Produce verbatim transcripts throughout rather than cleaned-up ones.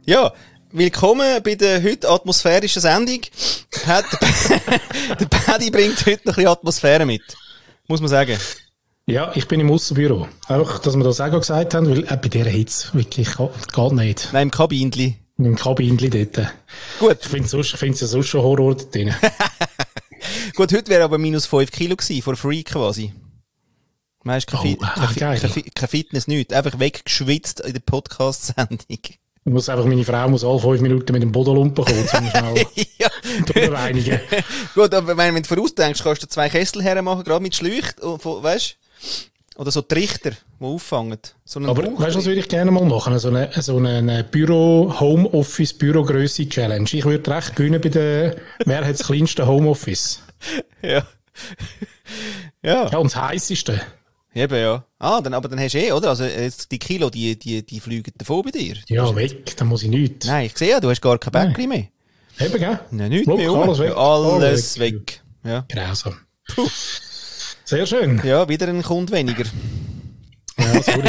Ja, willkommen bei der heute atmosphärischen Sendung. Hat, der Paddy bringt heute noch ein bisschen Atmosphäre mit, muss man sagen. Ja, ich bin im Aussenbüro. Einfach, dass wir das auch gesagt haben, weil äh, bei dieser Hitze wirklich geht nicht. Nein, im Kabinli. Im Kabinli dort. Gut. Ich finde es ja sonst schon Horror dort drin. Gut, heute wäre aber minus fünf Kilo gewesen, vor Free quasi. Meinst du, kein, oh, kein, ah, kein, kein, kein Fitness, nichts. Einfach weggeschwitzt in der Podcast-Sendung. Ich muss einfach, meine Frau muss alle fünf Minuten mit dem Bodenlumpen kommen, zum schnell ja. durchreinigen. Gut, aber wenn du vorausdenkst, kannst du zwei Kessel hermachen, gerade mit Schläucht, weißt du? Oder so Trichter, die auffangen. So aber Buch weißt du, was würde ich gerne mal machen? So eine, so eine Büro-Homeoffice-Bürogrösse-Challenge. Ich würde recht gewinnen bei der, wer hat das kleinste Homeoffice? Ja. Ja. Ja, und das heisseste. Eben, ja. Ah, dann, aber dann hast du eh, oder? Also, jetzt die Kilo, die, die, die fliegen davon bei dir. Ja, weg, dann muss ich nichts. Nein, ich sehe ja, du hast gar kein Bäckchen mehr. Eben, gell? Nein, nichts Look, mehr. alles weg. Alles weg. weg. Ja. Grausam. Puh. Sehr schön. Ja, wieder ein Kunde weniger. Ja, sorry.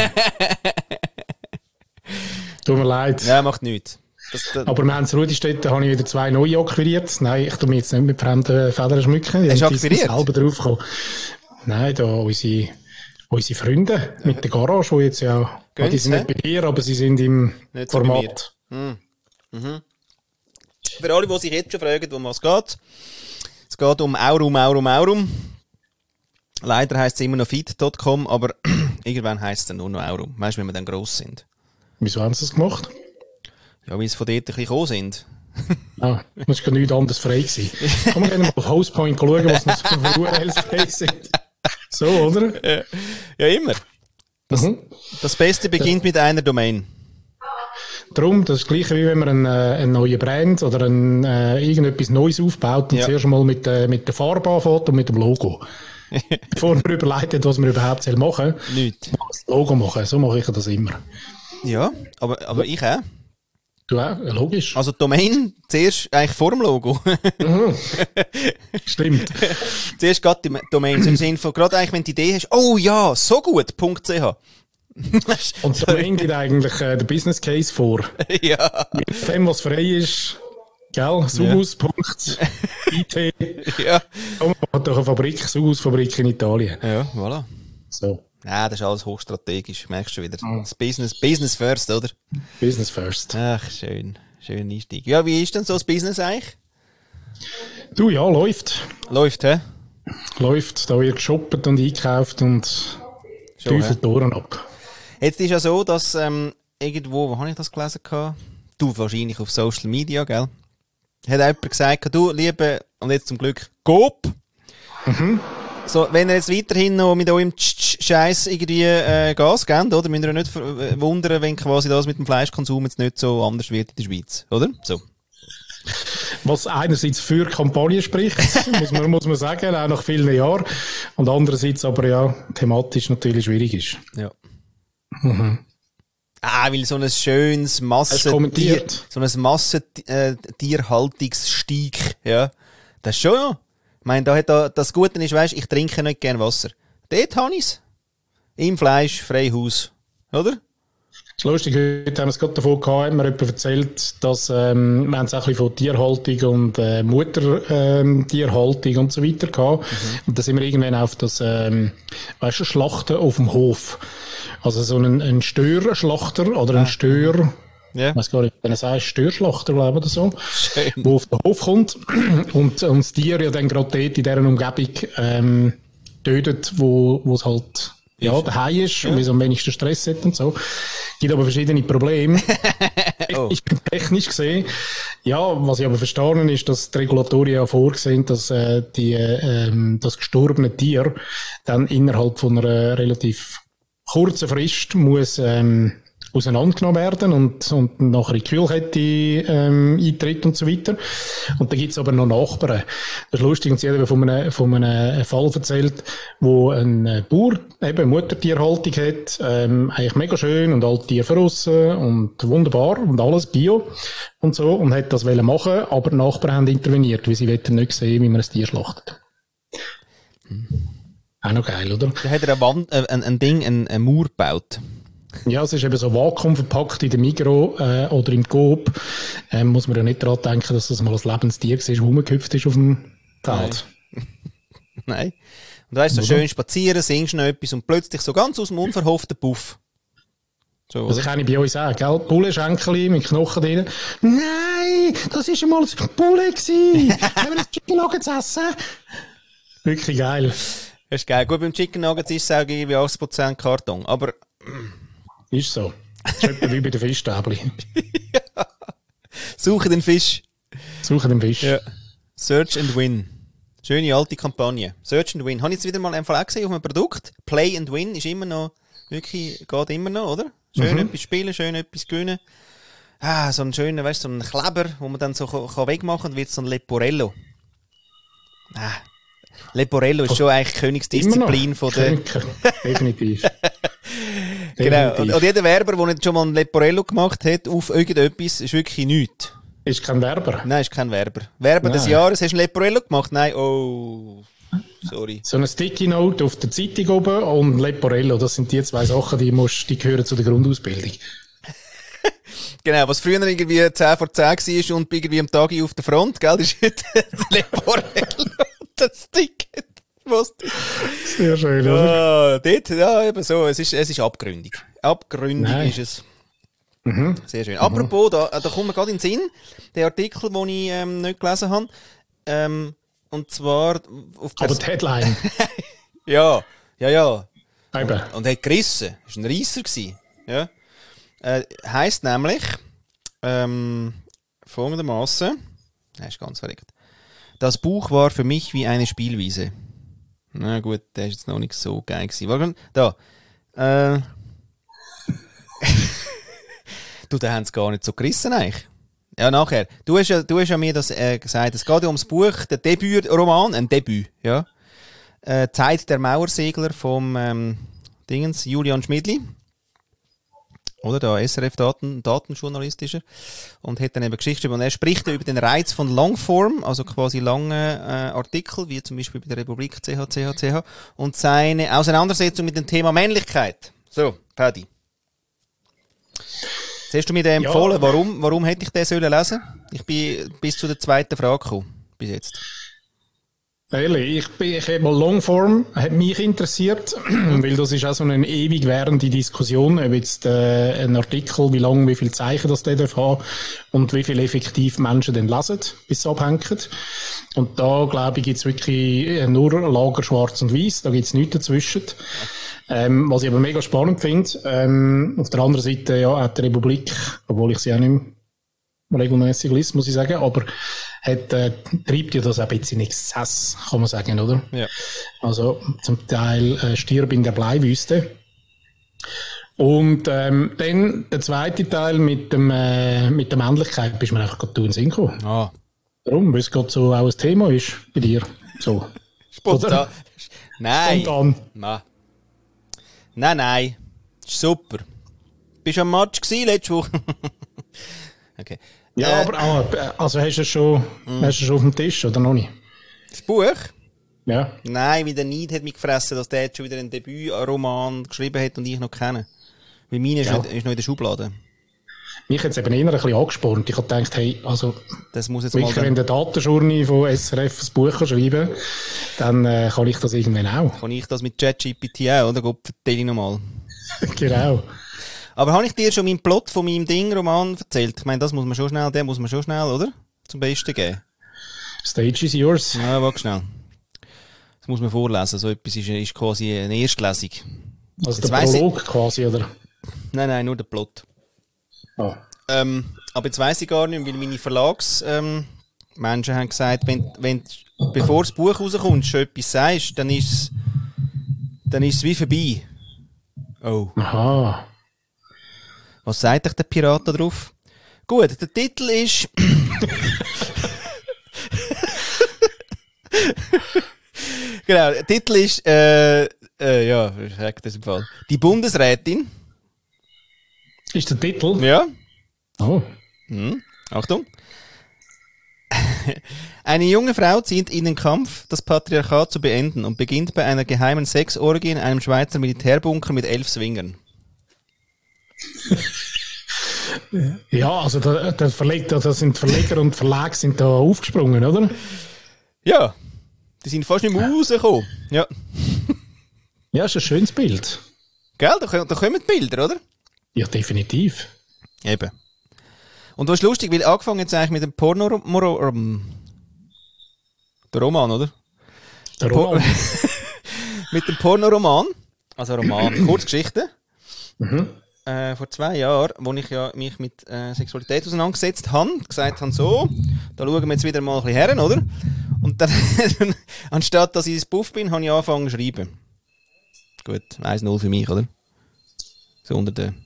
Tut mir leid. Ja, macht nichts. Das, das aber wir haben in Rudistätten habe ich wieder zwei neue akquiriert. Nein, ich tue mich jetzt nicht mit fremden Federn schmücken. Hast du akquiriert? Selber draufgekommen. Nein, da unsere, unsere Freunde mit der Garage, die jetzt ja, Gönn's, die sind nicht bei dir, aber sie sind im nicht so Format. Hm. Mhm. Für alle, die sich jetzt schon fragen, um was es geht. Es geht um Aurum, Aurum, Aurum. Leider heisst es immer noch fit Punkt com, aber irgendwann heisst es dann nur noch Aurum. Weißt du, wenn wir dann gross sind. Wieso haben sie das gemacht? Ja, weil sie von dort ein bisschen gekommen sind. Ah, das war nichts anderes frei gewesen. Kann man gerne mal auf Hostpoint schauen, was noch für U R Ls frei sind. So, oder? Ja, ja immer. Das, mhm. das Beste beginnt mit einer Domain. Darum, das ist das Gleiche, wie wenn man einen, äh, einen neuen Brand oder ein, äh, irgendetwas Neues aufbaut und ja. zuerst mal mit, äh, mit der Farbe anfängt und mit dem Logo. Bevor man überlegt, was man überhaupt machen soll. Nicht. Das Logo machen, so mache ich das immer. Ja, aber, aber ich auch. Du auch? Ja, logisch. Also Domain zuerst eigentlich vor dem Logo. mhm. Stimmt. Zuerst geht die Domain im Sinne von, gerade eigentlich, wenn du die Idee hast, oh ja, so gut, .ch. Und Domain gibt eigentlich äh, den Business Case vor. Ja. Mit dem, was frei ist, gell, Sugus Punkt I T. Ja. Und man hat doch eine Fabrik, Sugus-Fabrik in Italien. Ja, voilà. So. Nein, das ist alles hochstrategisch, merkst du wieder. Das Business, Business first, oder? Business first. Ach, schön. Schön Einstieg. Ja, wie ist denn so das Business eigentlich? Du, ja, läuft. Läuft, hä? Läuft. Da wird geshoppt und eingekauft und Teufel die Ohren ab. Jetzt ist ja so, dass ähm, irgendwo, wo habe ich das gelesen? Du, wahrscheinlich auf Social Media, gell? Hat jemand gesagt, du, liebe, und jetzt zum Glück, Coop. Mhm. So, wenn ihr jetzt weiterhin noch mit eurem Scheiß irgendwie äh, Gas gebt, oder? Müsst ihr nicht äh, wundern, wenn quasi das mit dem Fleischkonsum jetzt nicht so anders wird in der Schweiz, oder? So. Was einerseits für Kampagne spricht, muss man, muss man sagen, auch nach vielen Jahren. Und andererseits aber ja, thematisch natürlich schwierig ist. Ja. Mhm. Ah, weil so ein schönes Massentier, so ein Massentierhaltungssteig, ja. Das ist schon, ja. Ich meine, da hat da, das Gute ist, weisst, ich trinke nicht gern Wasser. Dort habe ich es. Im Fleisch, Freihaus. Oder? Das ist lustig, heute haben wir es gerade davon gehabt, hat mir jemand erzählt, dass, ähm, wir haben es auch ein bisschen von Tierhaltung und, äh, Muttertierhaltung ähm, und so weiter gehabt. Mhm. Und da sind wir irgendwann auf das, ähm, weißt du, Schlachten auf dem Hof. Also so ein, ein Störschlachter oder ein ah. Stör, yeah. ich weiß gar nicht, wenn er sagt, Störschlachter, glaube ich, oder so, schön. Wo auf den Hof kommt und, und das Tier ja dann gerade dort in dieser Umgebung, ähm, tötet, wo, wo es halt, ja, daheim ist ja. und wie es am wenigsten Stress hat und so. Gibt aber verschiedene Probleme. oh. Ich bin technisch gesehen, ja, was ich aber verstanden ist, dass die Regulatorien ja vorgesehen, dass äh, die, ähm, das gestorbene Tier dann innerhalb von einer relativ kurzen Frist muss ähm, auseinandergenommen werden und, und nachher in die Kühlkette ähm, eintritt und so weiter. Und da gibt's aber noch Nachbarn. Das ist lustig, und sie hat von einem, von einem Fall erzählt, wo ein Bauer eben Muttertierhaltung hat, ähm, eigentlich mega schön und alle Tiere verrissen und wunderbar und alles Bio und so, und hat das wollen machen, aber die Nachbarn haben interveniert, weil sie wollten nicht sehen, wie man ein Tier schlachtet. Hm. Auch noch geil, oder? Da hat er ein, Wand, äh, ein, ein Ding, ein, ein Mauer gebaut. Ja, es ist eben so vakuumverpackt in der Migros äh, oder im Coop. Ähm, muss man ja nicht daran denken, dass das mal ein Lebenstier war, das rumgehüpft ist auf dem Feld. Nein. Nein. Und du weißt, so Oder? schön spazieren, singst noch etwas und plötzlich so ganz aus dem unverhofften Puff. So, Das oder? kenne ich bei uns auch, gell? Bullenschenkeli mit Knochen drin. Nein, das war einmal ein Bulle gewesen. Haben wir das Chicken Nuggets essen? Wirklich geil. Das ist geil. Gut, beim Chicken Nuggets ist es auch irgendwie achtzig Prozent Karton. Aber Ist so. Das ist etwa wie bei den Fischstäbli. suche den Fisch. Suchen den Fisch. Ja. Search and Win. Schöne alte Kampagne. Search and Win. Habe ich jetzt wieder mal einfach auch gesehen auf einem Produkt. Play and Win ist immer noch, wirklich, geht immer noch, oder? Schön Mhm. etwas spielen, schön etwas gewinnen. Ah, so ein schöner, weißt du, so ein Kleber, wo man dann so kann kann wegmachen kann, wird so ein Leporello. Ah. Leporello ist schon eigentlich Königsdisziplin von der... Könker. Definitiv. Genau. Und, Definitiv. und jeder Werber, der nicht schon mal ein Leporello gemacht hat auf irgendetwas, ist wirklich nichts. Ist kein Werber. Nein, ist kein Werber. Werber des Nein. Jahres, hast du ein Leporello gemacht? Nein, oh, sorry. So eine Sticky Note auf der Zeitung oben und Leporello, das sind die zwei Sachen, die, musst, die gehören zu der Grundausbildung. Genau, was früher irgendwie zehn vor zehn war und irgendwie am Tag auf der Front, gell, das ist heute das Leporello und das Ticket. Was Sehr schön, oder? Ah, dort, ja, eben so, es ist, es ist abgründig. Abgründig Nein. ist es. Sehr schön. Apropos, da, da kommt mir gerade in den Sinn, der Artikel, den ich ähm, nicht gelesen habe. Ähm, und zwar auf Aber Pers- die Headline, Ja, ja, ja. eben, Und hat gerissen. Das war ein Reisser. gewesen. Ja. Äh, heisst nämlich, ähm, folgendermaßen, das ist ganz verrückt. Das Buch war für mich wie eine Spielwiese. Na gut, der ist jetzt noch nicht so geil gewesen. Warte, da. Äh, du, da haben sie gar nicht so gerissen eigentlich. Ja, nachher. Du hast ja, du hast ja mir das äh, gesagt. Es geht ja ums Buch, der Debütroman, ein Debüt, ja. Äh, Zeit der Mauersegler vom ähm, Dingens, Julian Schmidli. Oder der S R F-Daten, Datenjournalist ist er. Und hat dann eben Geschichte geschrieben. Und er spricht über den Reiz von Longform, also quasi lange äh, Artikel, wie zum Beispiel bei der Republik C H C H C H. Und seine Auseinandersetzung mit dem Thema Männlichkeit. So, Paddy. Jetzt hast du mir den Ja. empfohlen. Warum, warum hätte ich den sollen lesen? Ich bin bis zu der zweiten Frage gekommen. Bis jetzt. ehrlich, ich, bin, ich habe mal Longform, hat mich interessiert, weil das ist auch so eine ewig währende Diskussion, ob jetzt äh, ein Artikel, wie lang, wie viel Zeichen das der darf haben und wie viel effektiv Menschen dann lesen, bis sie abhängen. Und da, glaube ich, gibt es wirklich äh, nur Lager schwarz und weiß, da gibt es nichts dazwischen. Ähm, was ich aber mega spannend finde, ähm, auf der anderen Seite, ja, hat die Republik, obwohl ich sie auch nicht mehr regelmäßig liest, muss ich sagen, aber hat, äh, treibt ja das ein bisschen in Exzess, kann man sagen, oder? Ja. Also zum Teil äh, stirb in der Bleiwüste. Und ähm, dann der zweite Teil mit dem äh, mit der Männlichkeit bist du mir einfach gerade in den Sinn gekommen. Ah. Warum? Weil es gerade so auch ein Thema ist bei dir. So. Spontan. Oder? Nein. Spontan. Nein. Nein, nein. Ist super. Bist du am Match gewesen letzte Woche? Okay. Ja, Äh, aber ah, also hast du es schon, hast du es schon auf dem Tisch oder noch nicht? Das Buch? Ja. Nein, weil der Neid hat mich gefressen, dass der jetzt schon wieder einen Debütroman geschrieben hat und ich noch kenne. Weil meine ist, Ja. noch, ist noch in der Schublade. Mich hat es eben eher ein bisschen angespornt. Ich habe gedacht, hey, also Das muss jetzt mal wirklich, wenn dann, der Datenjourney von S R F ein Buch kann schreiben kann, dann äh, kann ich das irgendwann auch. kann ich das mit ChatGPT auch, oder? Gott, erzähl ich nochmal. Genau. Aber habe ich dir schon meinen Plot von meinem Ding-Roman erzählt? Ich meine, das muss man schon schnell, den muss man schon schnell, oder? Zum Besten geben. Stage is yours. Ja, warte schnell. Das muss man vorlesen. So etwas ist, ist quasi eine Erstlesung. Also Jetzt der weiss ich- Prolog quasi, oder? Nein, nein, nur der Plot. Ah. Ähm, aber jetzt weiss ich gar nicht, weil meine Verlagsmenschen ähm, Menschen haben gesagt, wenn, wenn, bevor das Buch rauskommt, schon etwas sagst, dann ist es dann ist es wie vorbei. Oh. Aha. Was sagt euch der Pirat da drauf? Gut, der Titel ist... genau, der Titel ist... Äh, äh, ja, ich sag das im Fall. Die Bundesrätin. Ist der Titel? Ja. Oh. Hm, Achtung. Eine junge Frau zieht in den Kampf, das Patriarchat zu beenden und beginnt bei einer geheimen Sexorgie in einem Schweizer Militärbunker mit elf Swingern. Ja, also der, der Verleger, das sind Verleger und Verlag sind da aufgesprungen, oder? Ja, die sind fast nicht mehr rausgekommen. Ja. Ja, ist ein schönes Bild. Gell, da, da kommen die Bilder, oder? Ja, definitiv. Eben. Und was ist lustig, weil angefangen jetzt eigentlich mit dem Porno... Um, der Roman, oder? Der Roman. Mit dem Pornoroman, also Roman, Kurzgeschichte, Mhm. äh, vor zwei Jahren, wo ich ja mich mit äh, Sexualität auseinandergesetzt habe, gesagt habe, so, da schauen wir jetzt wieder mal ein bisschen her, oder? Und dann, anstatt dass ich ins Puff bin, habe ich angefangen zu schreiben. Gut, eins null für mich, oder? So unter den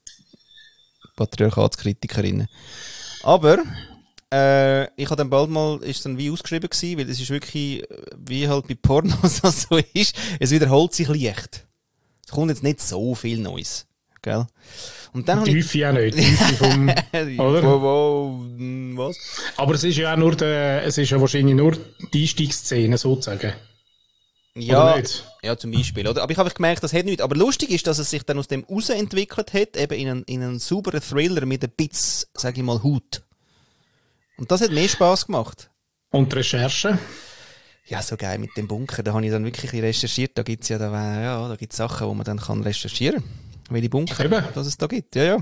Patriarchatskritikerinnen. Aber äh, ich habe dann bald mal, ist dann wie ausgeschrieben gewesen, weil es ist wirklich, wie halt bei Pornos das so ist, es wiederholt sich leicht. Es kommt jetzt nicht so viel Neues, gell? Und dann Die Tiefe auch nicht. Die Tiefe vom, oder? Wow, wow, was? Aber es ist ja auch nur der, es ist ja wahrscheinlich nur die Einstiegsszene sozusagen. Ja, Oder nicht? ja, zum Beispiel, oder? Aber ich habe gemerkt, das hat nichts. Aber lustig ist, dass es sich dann aus dem rausentwickelt hat, eben in einen, in einen sauberen Thriller mit ein bisschen, sag ich mal, Haut. Und das hat mehr Spass gemacht. Und die Recherche? Ja, so geil mit dem Bunker. Da habe ich dann wirklich recherchiert. Da gibt es ja, da, ja, da gibt's Sachen, die man dann kann recherchieren kann. Welche Bunker Eben. das es da gibt. Ja, ja.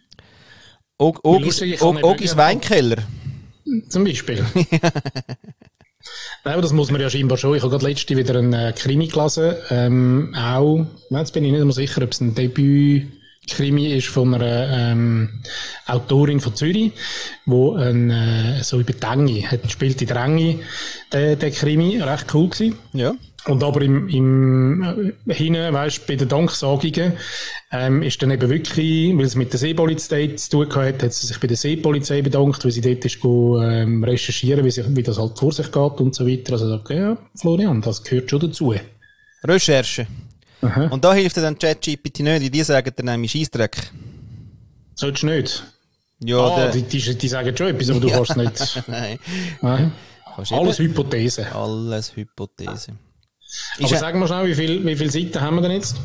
Og, Ogis, Og, Ogis Weinkeller. Zum Beispiel. Nein, aber das muss man ja scheinbar schon. Ich habe gerade letztens wieder einen äh, Krimi gelesen. Ähm, auch, jetzt bin ich nicht mehr sicher, ob es ein Debüt-Krimi ist von einer ähm, Autorin von Zürich, wo ein, äh, so über die Enge, hat, spielt in der Enge, der, der Krimi, recht cool gewesen. Ja. Und aber im, im äh, hinten, weißt, bei den Danksagungen, ähm, ist dann eben wirklich, weil es mit der Seepolizei zu tun hat, hat sie sich bei der Seepolizei bedankt, weil sie dort ist go, ähm, recherchieren, wie, sie, wie das halt vor sich geht und so weiter. Also sagt, ja, Florian, das gehört schon dazu. Recherche. Aha. Und da hilft dir dann ChatGPT nicht, die sagen dann nämlich Scheissdreck. Solltest du nicht? Ja, Ah, der, die, die, die sagen schon etwas, aber du kannst nicht. Nein. Nein. Kannst Alles eben- Hypothese. Alles Hypothese. Aber Ist sag mal schnell, wie viel, wie viele Seiten haben wir denn jetzt?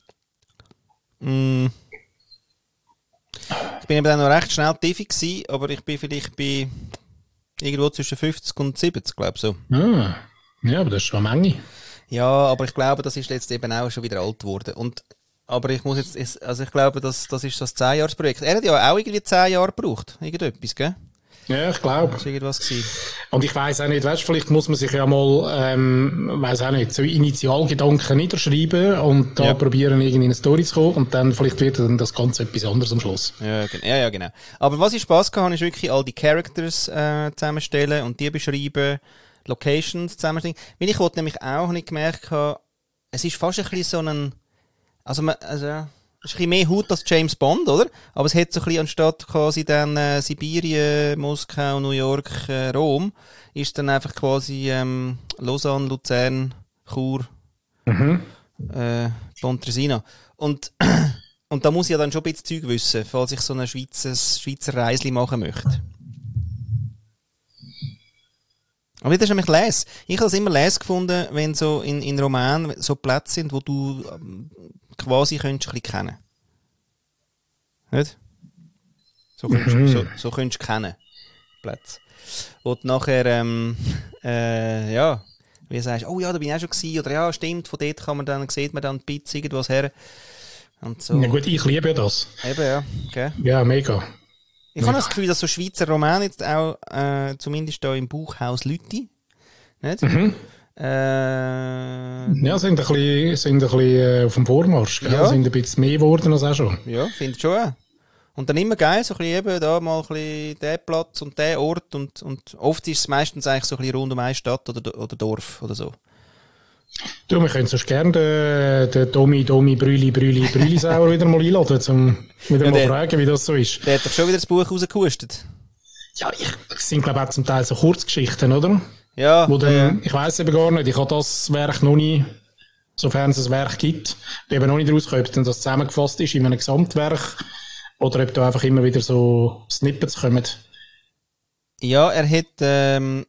Mm. Ich bin eben dann noch recht schnell tiefig gewesen, aber ich bin vielleicht bei irgendwo zwischen fünfzig und siebzig, glaube ich so. Ah, ja, aber das ist schon eine Menge. Ja, aber ich glaube, das ist jetzt eben auch schon wieder alt geworden. Und, aber ich muss jetzt, es- also ich glaube, das, das ist das zehn-Jahres-Projekt. Er hat ja auch irgendwie zehn Jahre gebraucht. Irgendetwas, gell? Ja, ich glaube. Das war irgendwas gewesen. Und ich weiss auch nicht, weißt, vielleicht muss man sich ja mal, ähm, weiss auch nicht, so Initialgedanken niederschreiben und da Ja. probieren, irgendwie in eine Story zu kommen und dann vielleicht wird dann das Ganze etwas anderes am Schluss. Ja, gen- ja, ja, genau. Aber was ich Spass gehabt habe, ist wirklich all die Characters äh, zusammenstellen und die beschreiben, Locations zusammenstellen. Weil ich wollte nämlich auch, habe ich gemerkt, habe, es ist fast ein bisschen so ein, also, man, also ja, es ist ein bisschen mehr Haut als James Bond, oder? Aber es hat so ein bisschen anstatt quasi dann äh, Sibirien, Moskau, New York, äh, Rom, ist dann einfach quasi ähm, Lausanne, Luzern, Chur, Mhm. äh, Pontresina. Und, und da muss ich ja dann schon ein bisschen Zeug wissen, falls ich so ein Schweizer, Schweizer Reisli machen möchte. Aber das ist nämlich les. Ich habe es immer les gefunden, wenn so in, in Romanen so Plätze sind, wo du ähm, quasi könntest ein bisschen kennen. Nicht? So könntest, Mhm. so, so könntest du kennen. Plätze. Wo du nachher, ähm, äh, ja, wie sagst, oh ja, da bin ich auch schon gewesen, oder ja, stimmt, von dort kann man dann, sieht man dann die Pizza, irgendwas her. Und so. Ja gut, ich liebe ja das. Eben, ja, okay. Ja, mega. Ich habe das Gefühl, dass so Schweizer Romane jetzt auch, äh, zumindest da im Buchhaus Lütti, nicht? Mhm. Äh, Ja, sind ein bisschen, sind ein bisschen äh, auf dem Vormarsch, gell? Ja. Sind ein bisschen mehr geworden als auch schon. ja, finde ich schon auch. Und dann immer geil, so ein bisschen eben da mal ein bisschen der Platz und der Ort und, und oft ist es meistens eigentlich so ein bisschen rund um eine Stadt oder, oder Dorf oder so. Du, wir können sonst gerne den, den Domi, Domi, Brüli, Brüli, Brülisauer wieder mal einladen, um wieder Ja, mal der- fragen, wie das so ist. Der hat doch schon wieder das Buch rausgehustet. Ja, ich, das sind glaube ich auch zum Teil so Kurzgeschichten, oder? Ja, Wo dann, äh, ich weiss eben gar nicht, ich habe das Werk noch nie, sofern es ein Werk gibt, bin eben noch nicht rausgekommen, ob denn das zusammengefasst ist in einem Gesamtwerk oder ob da einfach immer wieder so Snippets kommen. ja, er hat, ähm,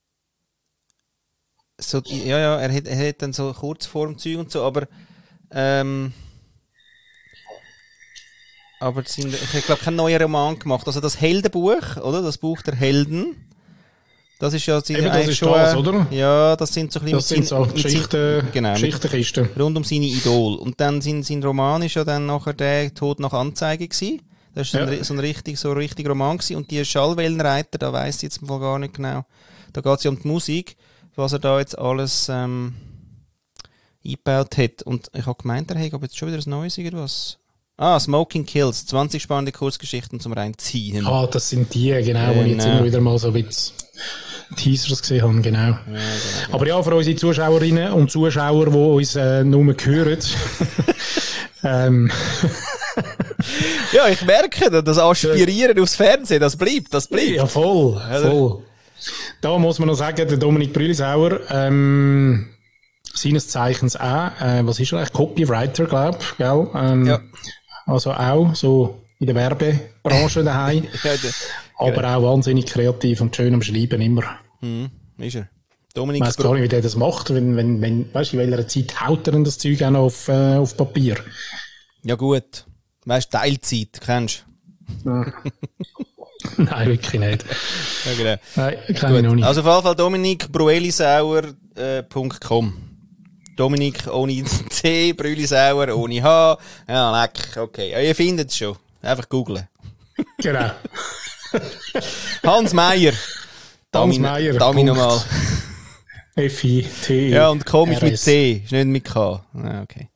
so, ja, ja, er hat, er hat dann so Kurzformzeug und so, aber, ähm, Aber sind, ich habe, glaube keinen neuen Roman gemacht. Also das Heldenbuch, oder? Das Buch der Helden. Das ist ja Eben, das ist schon, das, oder? Ja, das sind so ein bisschen das sind so Geschichten, genau, Geschichtenkisten. Rund um seine Idol. Und dann sein, sein Roman ist ja dann nachher der Tod nach Anzeige gewesen. Das war ja. so ein richtig, so ein richtig Roman gewesen. Und die Schallwellenreiter, da weiss ich jetzt mal gar nicht genau. Da geht es ja um die Musik, was er da jetzt alles ähm, eingebaut hat. Und ich habe gemeint, er hat aber jetzt schon wieder ein neues irgendwas. Ah, Smoking Kills. zwanzig spannende Kurzgeschichten zum Reinziehen. Ah, das sind die, genau, wo ich jetzt immer wieder mal so ein bisschen Teasers gesehen habe, genau. Ja, genau, genau. Aber ja, für unsere Zuschauerinnen und Zuschauer, die uns äh, nur hören. ähm. Ja, ich merke, das Aspirieren aufs Fernsehen, das bleibt, das bleibt. Ja, voll, voll. Da muss man noch sagen, der Dominik Brülisauer, ähm, seines Zeichens auch, äh, was ist er eigentlich? Copywriter, glaube ich, gell? Ähm, ja. Also auch so in der Werbebranche daheim. Ja, aber genau. Auch wahnsinnig kreativ und schön am Schreiben immer. Mhm, ist er. Dominik ich weiss gar nicht, wie der das macht. Wenn, wenn, wenn, weißt du, in welcher Zeit haut er denn das Zeug auch noch auf, äh, auf Papier? Ja gut. Weißt du, Teilzeit, kennst du? Ja. Nein, wirklich nicht. Ja, genau. Nein, kenn ich noch nicht. Also auf jeden Fall dominik bruelisauer punkt com. Dominik ohne C, Brülisauer ohne H. Ja, leck, okay. Ja, ihr findet es schon. Einfach googlen. Genau. Hans Meier. Hans Meier. Dami nochmal. F I T. Ja, und komisch mit C, ist nicht mit K. Ah, okay.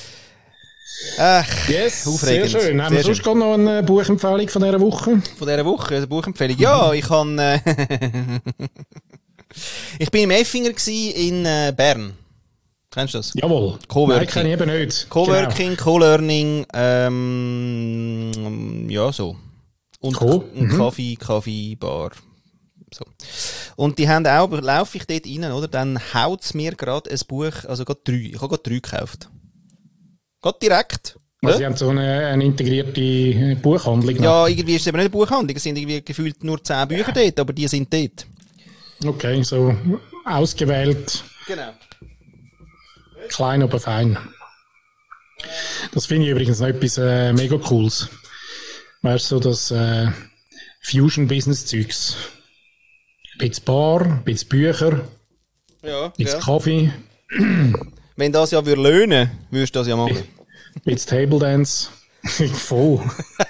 Ach, yes, aufregend. Sehr schön. Haben wir sonst gerade noch eine Buchempfehlung von dieser Woche? Von dieser Woche, eine Buchempfehlung? Ja, ich kann, äh, ich bin im Effinger gsi in äh, Bern. Kennst du das? Jawohl. Coworking. Nein, kenne ich eben nicht. Coworking, genau. Co-Learning, ähm, ja, so. Und, Co. und mhm. Kaffee, Kaffee, Bar. So. Und die haben auch, laufe ich dort rein, oder? Dann haut es mir gerade ein Buch, also gerade drei. Ich habe gerade drei gekauft. Gerade direkt. Also ja? Sie haben so eine, eine integrierte Buchhandlung. Noch. Ja, irgendwie ist es eben nicht eine Buchhandlung. Es sind irgendwie gefühlt nur zehn Bücher dort, aber die sind dort. Okay, so ausgewählt. Genau. Klein, aber fein. Das finde ich übrigens noch etwas äh, mega Cooles. Weißt du, so das äh, Fusion-Business-Zeugs. Ein bisschen Bar, ein bisschen Bücher, ja, ein bisschen ja. Kaffee. Wenn das ja würde löhnen, würdest du das ja machen. Ein bisschen Table Dance. Voll.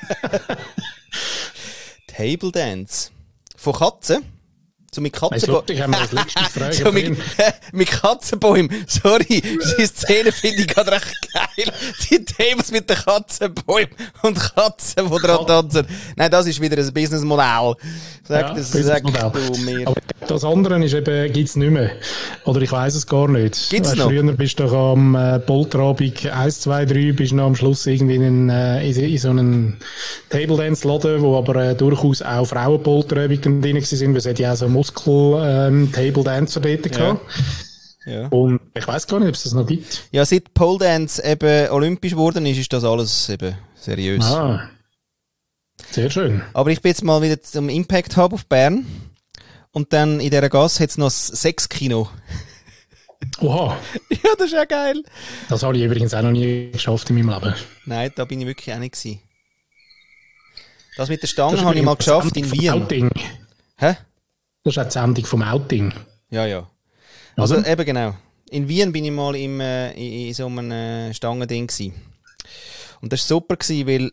Table Dance. Von Katzen? So mit Katzenbäumen. Ich habe mir das letzte Frage so mit, mit Katzenbäumen. Sorry, die Szene finde ich gerade recht geil. Die Tables mit den Katzenbäumen und Katzen, die dran tanzen. Nein, das ist wieder ein Businessmodell. Sag ja, das, Business sag du mir. Aber das andere ist eben, gibt's nicht mehr. Oder ich weiss es gar nicht. Gibt's weißt, noch? Früher bist du doch am äh, Polterabend eins, zwei, drei, bist du noch am Schluss irgendwie in, äh, in, in so einem Table Dance Laden, wo aber äh, durchaus auch Frauenpolterabend drin waren, weil es hat ja auch so Muskel-Table-Dancer ähm, dort gehabt. Ja. Ja. Und ich weiss gar nicht, ob es das noch gibt. Ja, seit Pole Dance eben olympisch geworden ist, ist das alles eben seriös. Ah, sehr schön. Aber ich bin jetzt mal wieder zum Impact Hub auf Bern. Und dann in dieser Gasse hat es noch ein Sechskino. Oha. Ja, das ist ja geil. Das habe ich übrigens auch noch nie geschafft in meinem Leben. Nein, da bin ich wirklich auch nicht gewesen. Das mit der Stange habe ich mal geschafft in Wien. Outing. Hä? Das ist auch die Sendung vom Outing. Ja, ja. Also oder? Eben genau. In Wien bin ich mal im, äh, in, in so einem äh, Stangending gewesen. Und das war super gewesen, weil...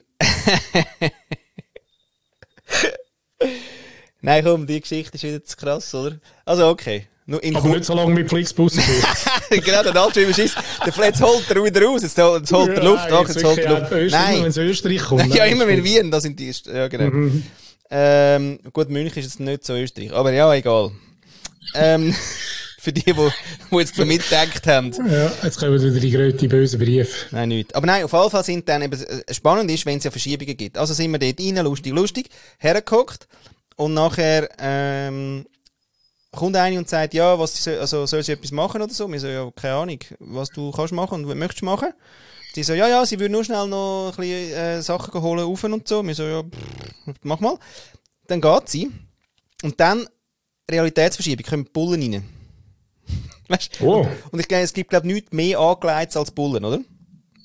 Nein, komm, die Geschichte ist wieder zu krass, oder? Also okay. Nur in Aber nicht so lange mit Flixbus. Genau, der Altschreiber ist, der Fletz holt er wieder raus, jetzt, jetzt holt er Luft, ach, jetzt holt er Luft. Nein, wenn es Österreich kommt. Ja, immer wenn Wien, da sind die, ja genau. Mhm. Ähm, gut, München ist jetzt nicht so Österreich, aber ja, egal. Ähm, für die, die, die jetzt so mitgedacht haben. Ja, jetzt kommen wieder die größten bösen Briefe. Nein, nicht. Aber nein, auf jeden Fall sind dann eben, spannend ist, wenn es ja Verschiebungen gibt. Also sind wir dort rein, lustig, lustig, hergeguckt und nachher, ähm, kommt einer und sagt, ja, was soll, also soll sie etwas machen oder so? Wir so, ja, keine Ahnung, was du kannst machen und was möchtest du machen? Sie so, ja, ja, sie würden nur schnell noch ein bisschen äh, Sachen holen, rauf und so. Wir so, ja, pff, mach mal. Dann geht sie. Und dann, Realitätsverschiebung, kommen Bullen rein. Weißt du? Oh. Und ich glaube, es gibt, glaube ich, nichts mehr angelegt als Bullen, oder?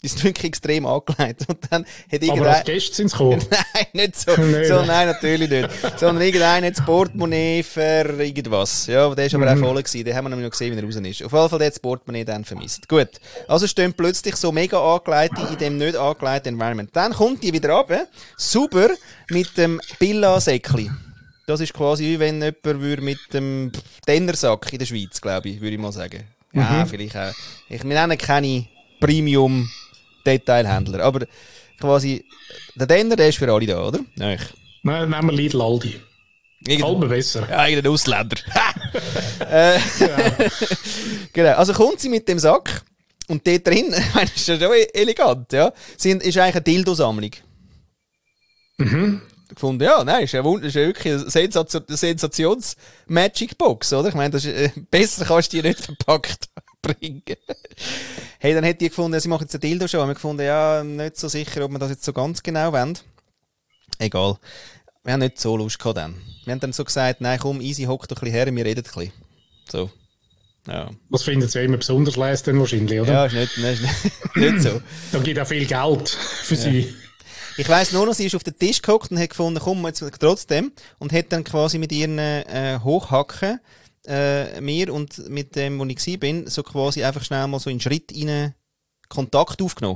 Die sind wirklich extrem angelegt. Und dann hat Aber als Gäste sind sie gekommen? Nein, nicht so. nee, so nein, natürlich nicht. Sondern irgendeiner hat das Portemonnaie für irgendwas. Ja, der war aber mhm. auch voll gewesen. Den haben wir nämlich noch gesehen, wie er raus ist. Auf jeden Fall, der hat das Portemonnaie dann vermisst. Gut. Also stehen plötzlich so mega angelegte in dem nicht angelegten Environment. Dann kommt die wieder runter, super, mit dem Billa-Säckli. Das ist quasi wie wenn jemand mit dem Tennersack in der Schweiz, glaube ich, würde ich mal sagen. Ja, mhm. vielleicht auch. Ich nenne keine Premium-Detailhändler, aber quasi, der Denner, der ist für alle da, oder? Nein. Nein, nehmen wir Lidl Aldi. Gefällt mir besser. Ja, irgendein Ausländer. äh, ja. Genau, also kommt sie mit dem Sack und dort drin, das ist ja schon elegant, ja, sind, ist eigentlich eine Dildo-Sammlung. Mhm. Gefunden, ja, nein, ist ja, ist ja wirklich eine Sensation, Sensations-Magic-Box, oder? Ich meine, das ist, äh, besser kannst du die nicht verpackt bringen. Hey, dann hätte die gefunden, sie machen jetzt ein Dildo schon, haben wir gefunden, ja, nicht so sicher, ob wir das jetzt so ganz genau wollen. Egal. Wir haben nicht so Lust gehabt dann. Wir haben dann so gesagt, nein, komm, easy, hock doch ein bisschen her, wir reden ein bisschen. So. Ja. Das findet sie immer besonders leisten wahrscheinlich, oder? Ja, ist nicht, ist nicht, nicht so. Da gibt auch viel Geld für ja. sie. Ich weiss nur noch, sie ist auf den Tisch gehockt und hat gefunden, komm, jetzt trotzdem. Und hat dann quasi mit ihren äh, Hochhacken äh, mir und mit dem, wo ich war, so quasi einfach schnell mal so in den Schritt rein Kontakt aufgenommen.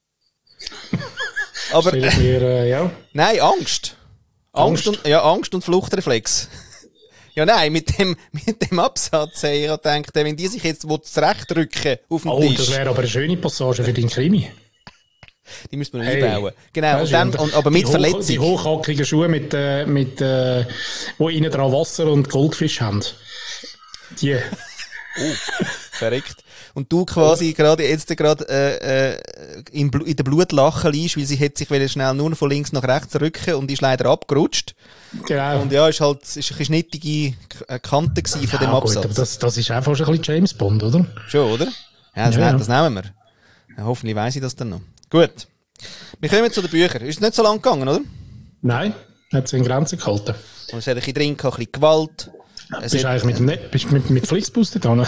Aber mir, äh, ja. Nein, Angst. Angst. Angst und, ja, Angst und Fluchtreflex. Ja, nein, mit dem, mit dem Absatz, hey, ich gedacht, wenn die sich jetzt zurechtrücken auf den oh, Tisch. Oh, das wäre aber eine schöne Passage für deinen Krimi. Die müssen wir noch hey. einbauen. Genau, und dann, und, aber mit die Verletzung. Hoch, die hochhackigen Schuhe, mit, äh, mit, äh, wo innen dran Wasser und Goldfisch haben. Die. Oh, verrückt. Und du quasi oh. gerade jetzt gerade äh, äh, in, Bl- in der Blutlache liegst, weil sie hat sich schnell nur von links nach rechts rücken und ist leider abgerutscht. Genau. Und ja, ist halt ist ein eine schnittige Kante gewesen von ja, dem Absatz. Gut, aber das, das ist einfach schon ein bisschen James Bond, oder? Schon, oder? Ja, das, ja. Ne, das nehmen wir. Ja, hoffentlich weiss ich das dann noch. Gut. Wir kommen zu den Büchern. Ist es nicht so lang gegangen, oder? Nein, hat sich in Grenzen gehalten. Und es hat ein bisschen drin, ein bisschen Gewalt. Es bist du eigentlich mit, ne- bist mit, mit Flixbus da?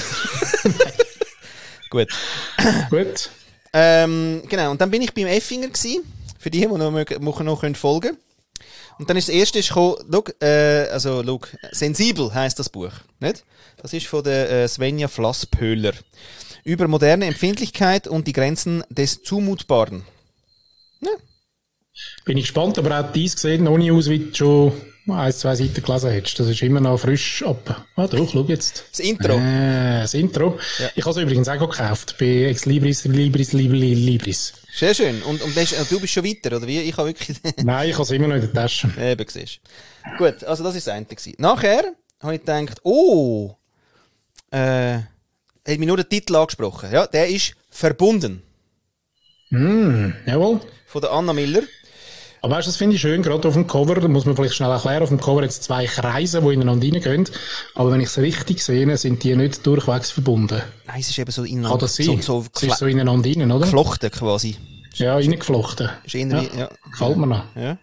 Gut. Gut. Ähm, genau, und dann bin ich beim Effinger gewesen, für die, die noch, noch, noch folgen können. Und dann ist das erste ist gekommen, look, äh, also, look, Sensibel heisst das Buch, nicht? Das ist von der äh, Svenja Flasspöhler. Über moderne Empfindlichkeit und die Grenzen des Zumutbaren. Ja. Bin ich gespannt, aber auch dies gesehen, noch nie aus, wie du schon ein, zwei Seiten gelesen hättest. Das ist immer noch frisch ab. Ah, doch, schau jetzt. Das Intro. Äh, das Intro. Ja. Ich habe es übrigens auch gekauft. Bei Ex Libris, Libris, Libris, Libris. Sehr schön. Und, und du bist schon weiter, oder wie? Ich habe wirklich... Nein, ich habe es immer noch in der Tasche. Eben, siehst du. Gut, also das ist das eine gewesen. Nachher habe ich gedacht, oh, äh, hat mich nur der Titel angesprochen. Ja, der ist «Verbunden». Mm, jawohl. Von der Anna Miller. Aber weißt du, das finde ich schön, gerade auf dem Cover, da muss man vielleicht schnell erklären, auf dem Cover jetzt zwei Kreise, die ineinander reingehen. Aber wenn ich es richtig sehe, sind die nicht durchwegs verbunden. Nein, es ist eben so ineinander. Kann das sein? So, so es ist so ineinander rein, oder? Geflochten quasi. Ja, reingeflochten. Ist eher, ja. Ja. Gefällt mir noch. Ja.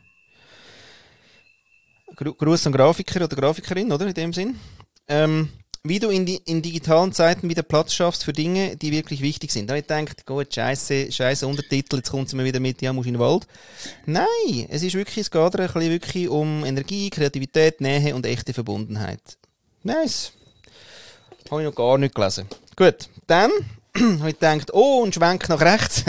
Gruß an Grafiker oder Grafikerin, oder? In dem Sinn. Ähm, wie du in, die, in digitalen Zeiten wieder Platz schaffst für Dinge, die wirklich wichtig sind. Da habe ich gedacht, gut, scheisse, scheisse Untertitel, jetzt kommt sie mir wieder mit, ja, musst in den Wald. Nein, es ist wirklich, es geht ein bisschen wirklich um Energie, Kreativität, Nähe und echte Verbundenheit. Nice. Habe ich noch gar nicht gelesen. Gut, dann habe ich gedacht, oh, ein Schwenk nach rechts.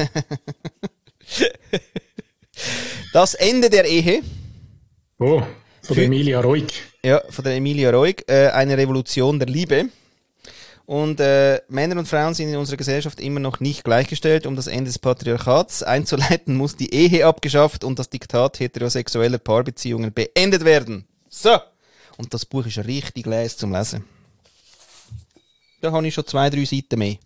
Das Ende der Ehe. Oh. Von der Emilia Roig. Ja, von der Emilia Roig. Äh, eine Revolution der Liebe. Und äh, Männer und Frauen sind in unserer Gesellschaft immer noch nicht gleichgestellt. Um das Ende des Patriarchats einzuleiten, muss die Ehe abgeschafft und das Diktat heterosexueller Paarbeziehungen beendet werden. So. Und das Buch ist richtig leise zum Lesen. Da habe ich schon zwei, drei Seiten mehr.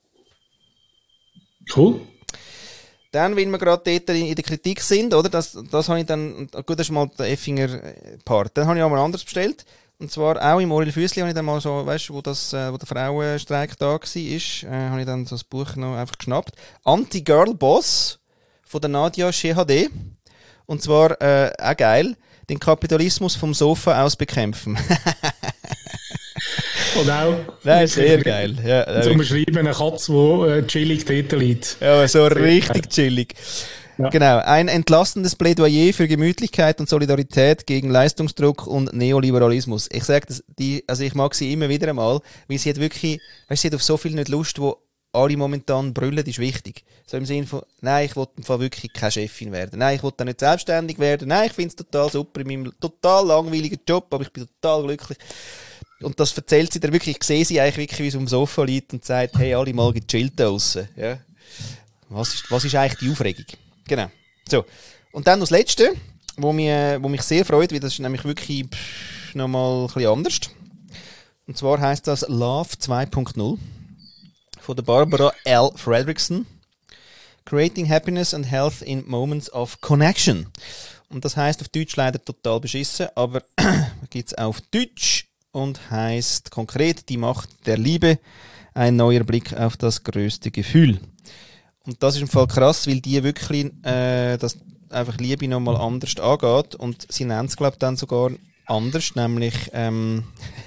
Cool. Dann, wenn wir gerade dort in der Kritik sind, oder, das, das habe ich dann, gut, das ist mal der Effinger-Part. Dann habe ich auch mal anderes bestellt. Und zwar auch im Orel Füssli habe ich dann mal so, weißt du, wo, das, wo der Frauenstreik da war, äh, habe ich dann so das Buch noch einfach geschnappt. Anti-Girl-Boss von der Nadia Shehadeh. Und zwar, äh, auch geil, den Kapitalismus vom Sofa aus bekämpfen. Und auch... Nein, sehr geil. Ja, zum Beschreiben eine Katze, die äh, chillig dort liegt. Ja, so richtig geil. Chillig. Ja. Genau. Ein entlastendes Plädoyer für Gemütlichkeit und Solidarität gegen Leistungsdruck und Neoliberalismus. Ich sage das, die, also ich mag sie immer wieder einmal, weil sie hat wirklich, weißt, sie hat auf so viel nicht Lust, wo alle momentan brüllen, ist wichtig. So im Sinne von, nein, ich will wirklich keine Chefin werden. Nein, ich will dann nicht selbstständig werden. Nein, ich finde es total super in meinem total langweiligen Job, aber ich bin total glücklich. Und das erzählt sie dir wirklich. Ich sehe sie eigentlich wirklich, wie sie am Sofa liegt und sagt, hey, alle mal gechillt da draussen. Ja. Was ist, was ist eigentlich die Aufregung? Genau. So. Und dann noch das Letzte, wo mich, wo mich sehr freut, weil das ist nämlich wirklich pff, nochmal ein bisschen anders. Und zwar heisst das Love zwei Punkt null von der Barbara L. Fredrickson. Creating Happiness and Health in Moments of Connection. Und das heisst auf Deutsch leider total beschissen, aber gibt es auch auf Deutsch und heisst konkret die Macht der Liebe, ein neuer Blick auf das größte Gefühl. Und das ist im Fall krass, weil die wirklich äh, das einfach Liebe nochmal anders angeht. Und sie nennt es, glaube ich, dann sogar anders, nämlich ähm,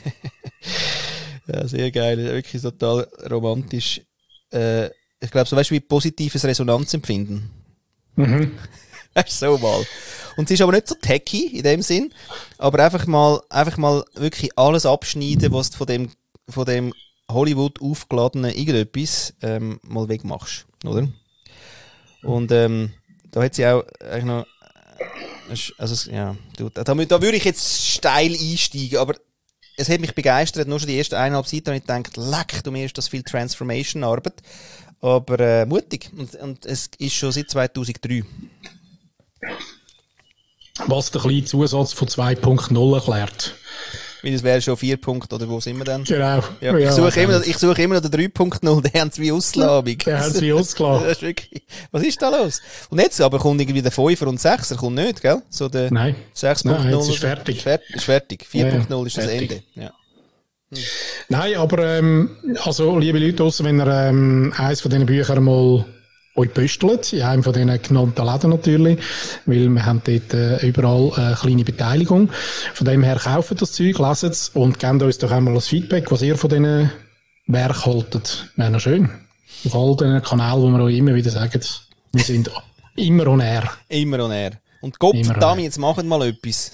ja, sehr geil, wirklich total romantisch. Äh, ich glaube, so weißt du, wie positives Resonanzempfinden. Mhm. Das ist so mal. Und sie ist aber nicht so techy in dem Sinn, aber einfach mal, einfach mal wirklich alles abschneiden, was du von dem, von dem Hollywood aufgeladenen irgendetwas ähm, mal wegmachst, oder? Und ähm, da hat sie auch eigentlich noch, also ja, da, da, da würde ich jetzt steil einsteigen, aber es hat mich begeistert, nur schon die ersten eineinhalb Seiten, und ich dachte, leck, du mir ist das viel Transformation-Arbeit, aber äh, mutig, und, und es ist schon seit zweitausenddrei. Was der kleine Zusatz von zwei Punkt null erklärt. Weil es wäre schon vier Punkte, oder wo sind wir denn? Genau. Ja, ich, suche immer, ich suche immer noch den drei Punkt null, den haben sie wie ausgelassen. Den haben sie wie ausgelassen. Was ist da los? Und jetzt aber kommt irgendwie der Fünfer und Sechser, kommt nicht, gell? So der Nein. sechs Punkt null. Nein, jetzt ist fertig. Ist fertig. Ist fertig. vier Punkt null ja, ist das fertig. Ende. Ja. Hm. Nein, aber ähm, also liebe Leute draussen, wenn ihr ähm, eins von diesen Büchern mal euch pöstelt, in einem von diesen genannten Läden natürlich, weil wir haben dort äh, überall eine kleine Beteiligung. Von dem her kauft das Zeug, leset es und gebt uns doch einmal das Feedback, was ihr von diesen Werken haltet. Wäre noch schön. Auf all diesen Kanälen, wo wir euch immer wieder sagen, wir sind immer on air. Immer on air. Und Gott verdammt, jetzt machen wir mal etwas.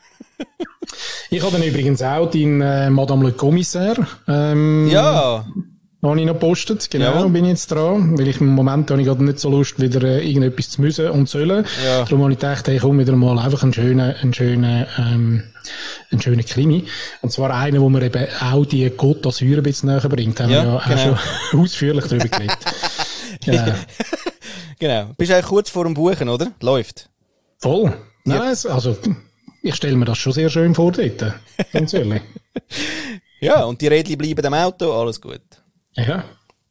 Ich habe dann übrigens auch deinen äh, Madame le Commissaire. Ähm, ja. Habe ich noch gepostet, genau, ja. bin ich jetzt dran, weil ich im Moment habe ich gerade nicht so Lust, wieder äh, irgendetwas zu müssen und sollen. Ja. Darum habe ich gedacht, hey, komm wieder mal einfach einen schönen, einen schönen, ähm, einen schönen Krimi. Und zwar einen, wo mir eben auch die Côte d'Azur ein bisschen näher bringt. Da haben ja, wir ja genau. auch schon ausführlich drüber geredet. Genau. Genau. Bist du eigentlich kurz vor dem Buchen, oder? Läuft. Voll. Nein, Ja. es, also, ich stelle mir das schon sehr schön vor dort. Ganz ehrlich. Ja, und die Rädchen bleiben im Auto, alles gut. Ja.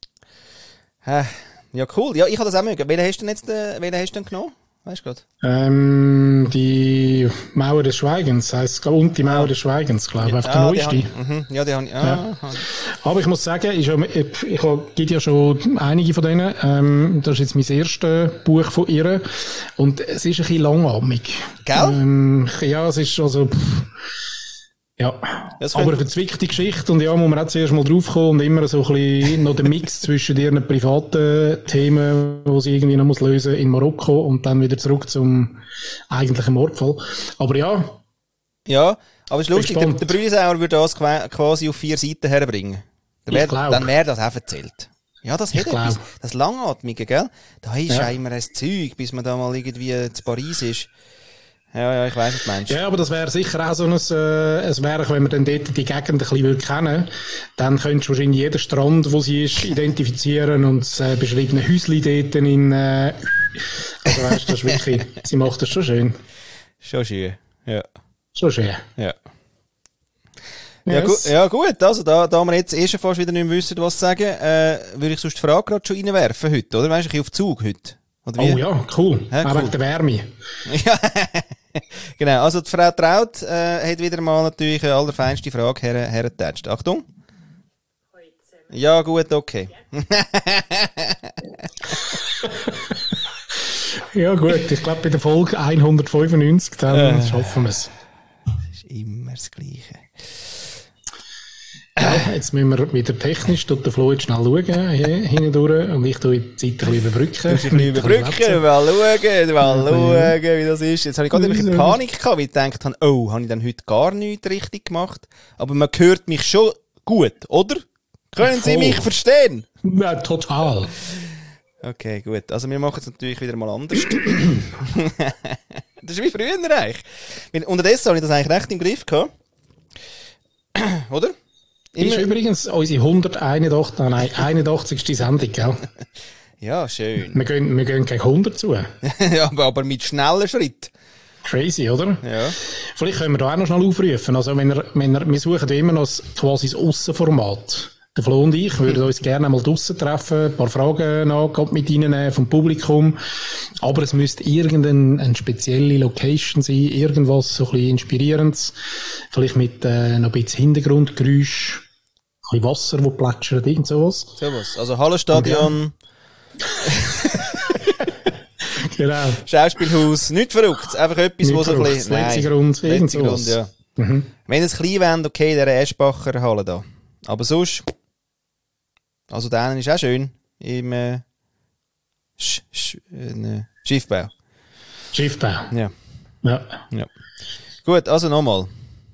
Äh, ja, cool. Ja, ich habe das auch mögen. Welchen hast du denn jetzt, äh, welchen hast du denn genommen? Weißt du gerade? Ähm, die Mauer des Schweigens, heisst und die Mauer des Schweigens, glaube ich, auf der Ah, neueste. die hab ich- mhm. Ja, die habe ich. Ah, Ja. ah. Aber ich muss sagen, ich, ich, ich gibt ja schon einige von denen. Ähm, das ist jetzt mein erstes Buch von ihr. Und es ist ein bisschen langatmig. Gell? Ähm, ja, es ist also, pff, ja. Das Aber könnte- eine verzwickte Geschichte. Und ja, muss man auch zuerst mal draufkommen und immer so ein bisschen noch den Mix zwischen ihren privaten Themen, die sie irgendwie noch muss lösen in Marokko und dann wieder zurück zum eigentlichen Mordfall. Aber ja, Ja, aber es ist lustig, der, Gespannt. der Brüsauer würde das qua- quasi auf vier Seiten herbringen. Dann Ich wär, glaub. dann wäre das auch erzählt. Ja, das hat Ich glaub. etwas. Das Langatmige, gell? Da ist Ja. ja immer ein Zeug, bis man da mal irgendwie zu Paris ist. Ja, ja, ich weiss, was du meinst. ja, aber das wäre sicher auch so ein, äh, ein Werk, wenn man dann dort die Gegend ein bisschen will kennen, dann könntest du wahrscheinlich jeden Strand, wo sie ist, identifizieren und das äh, beschriebene Häusli dort in, äh, also weißt du, das ist wirklich, sie macht das schon schön. Schon schön. Ja. Schon schön. Ja. Ja, Yes. gu ja gut, also da, da wir jetzt eh schon fast wieder nicht mehr wissen, was sagen, äh, würde ich sonst die Frage gerade schon reinwerfen heute, oder? Weißt du, ich auf Zug heute. Oder wie? Oh ja, cool. Ja, Auch cool. wegen der Wärme. Ja, genau. Also die Frau Traut äh, hat wieder mal natürlich eine allerfeinste Frage her hergetatscht. Achtung. Ja, gut, okay. Ja gut, ich glaube bei der Folge hundertfünfundneunzig, dann Äh. schaffen wir es. Das ist immer das Gleiche. Ja, jetzt müssen wir wieder technisch, tut der Flo jetzt schnell schauen, hier, hindurch, und ich tue die Zeit ein bisschen überbrücken. Du musst ein bisschen überbrücken, mal schauen, mal schauen, wie das ist. Jetzt habe ich gerade ein bisschen Panik gehabt, weil ich gedacht habe, oh, habe ich dann heute gar nichts richtig gemacht? Aber man hört mich schon gut, oder? Können Sie mich verstehen? Ja, total. Okay, gut. Also wir machen es natürlich wieder mal anders. Das ist wie früher eigentlich. Weil unterdessen habe ich das eigentlich recht im Griff gehabt. Oder? Immer. Ist übrigens unsere hunderteinundachtzig, nein, einundachtzigste Sendung, gell? Ja, schön. Wir gehen, wir gehen gegen hundert zu. Ja, aber, aber mit schnellen Schritt. Crazy, oder? Ja. Vielleicht können wir da auch noch schnell aufrufen. Also, wenn er, wenn er, wir suchen immer noch quasi das Aussenformat. Der Flo und ich würden uns gerne mal draussen treffen, ein paar Fragen noch mit reinnehmen vom Publikum. Aber es müsste irgendeine eine spezielle Location sein, irgendwas so ein bisschen Inspirierendes. Vielleicht mit äh, noch ein bisschen Hintergrundgeräusch, ein bisschen Wasser, das plätschert, irgend sowas. Sowas. Also Hallenstadion. Genau. Schauspielhaus. Nichts Verrücktes. Einfach etwas, Nicht wo so ein bisschen... Letzter Grund, irgend Grund, sowas. ja. Mhm. Wenn es klein wäre, okay, der Eschbacher Halle da. Aber sonst... Also der ist auch schön im äh, Sch Sch äh, Schiffbau. Schiffbau. Ja. Ja. Ja. Gut, also nochmal.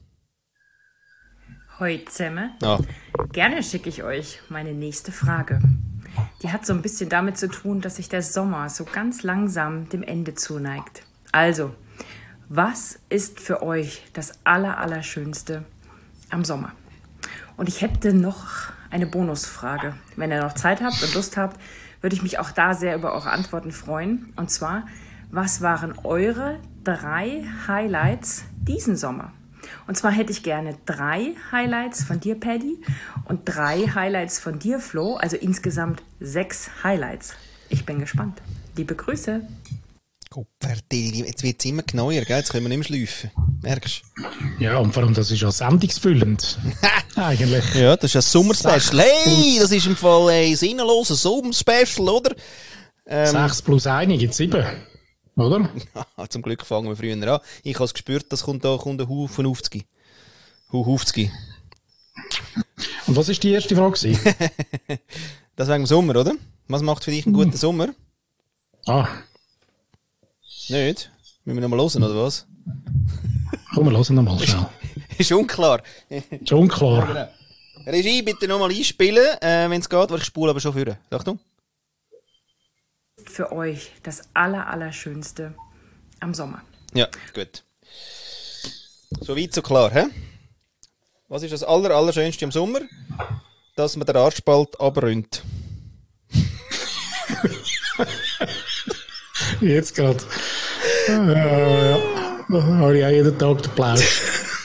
Hoi zusammen. Ah. Gerne schicke ich euch meine nächste Frage. Die hat so ein bisschen damit zu tun, dass sich der Sommer so ganz langsam dem Ende zuneigt. Also, was ist für euch das Allerallerschönste am Sommer? Und ich hätte noch eine Bonusfrage. Wenn ihr noch Zeit habt und Lust habt, würde ich mich auch da sehr über eure Antworten freuen. Und zwar, was waren eure drei Highlights diesen Sommer? Und zwar hätte ich gerne drei Highlights von dir, Paddy, und drei Highlights von dir, Flo. Also insgesamt sechs Highlights. Ich bin gespannt. Liebe Grüße. Jetzt wird es immer genauer, gell? Jetzt können wir nicht mehr schleifen. Merkst du? Ja, und vor allem, das ist ja sendungsfüllend. Eigentlich. Ja, das ist ein Sommerspecial. Hey, das ist im Fall ein sinnloses Sommerspecial, oder? Ähm, Sechs plus eine gibt sieben, oder? Zum Glück fangen wir früher an. Ich habe es gespürt, das kommt da kommt ein Haufen aufzugehen. Haufen. Und was war die erste Frage? Das wegen dem Sommer, oder? Was macht für dich einen guten Sommer? Ah. Nicht? Müssen wir nochmal hören, oder was? Komm, wir hören nochmal schnell. Ist unklar. Ist unklar. Ja, genau. Regie, bitte nochmal einspielen, äh, wenn es geht, weil ich spule aber schon führen. Achtung. Für euch das Allerallerschönste am Sommer. Ja, gut. So weit, so klar, hä? Was ist das Allerallerschönste am Sommer? Dass man den Arschspalt abrundet. Jetzt gerade. Ja, ja. Da habe ich auch jeden Tag den Plausch.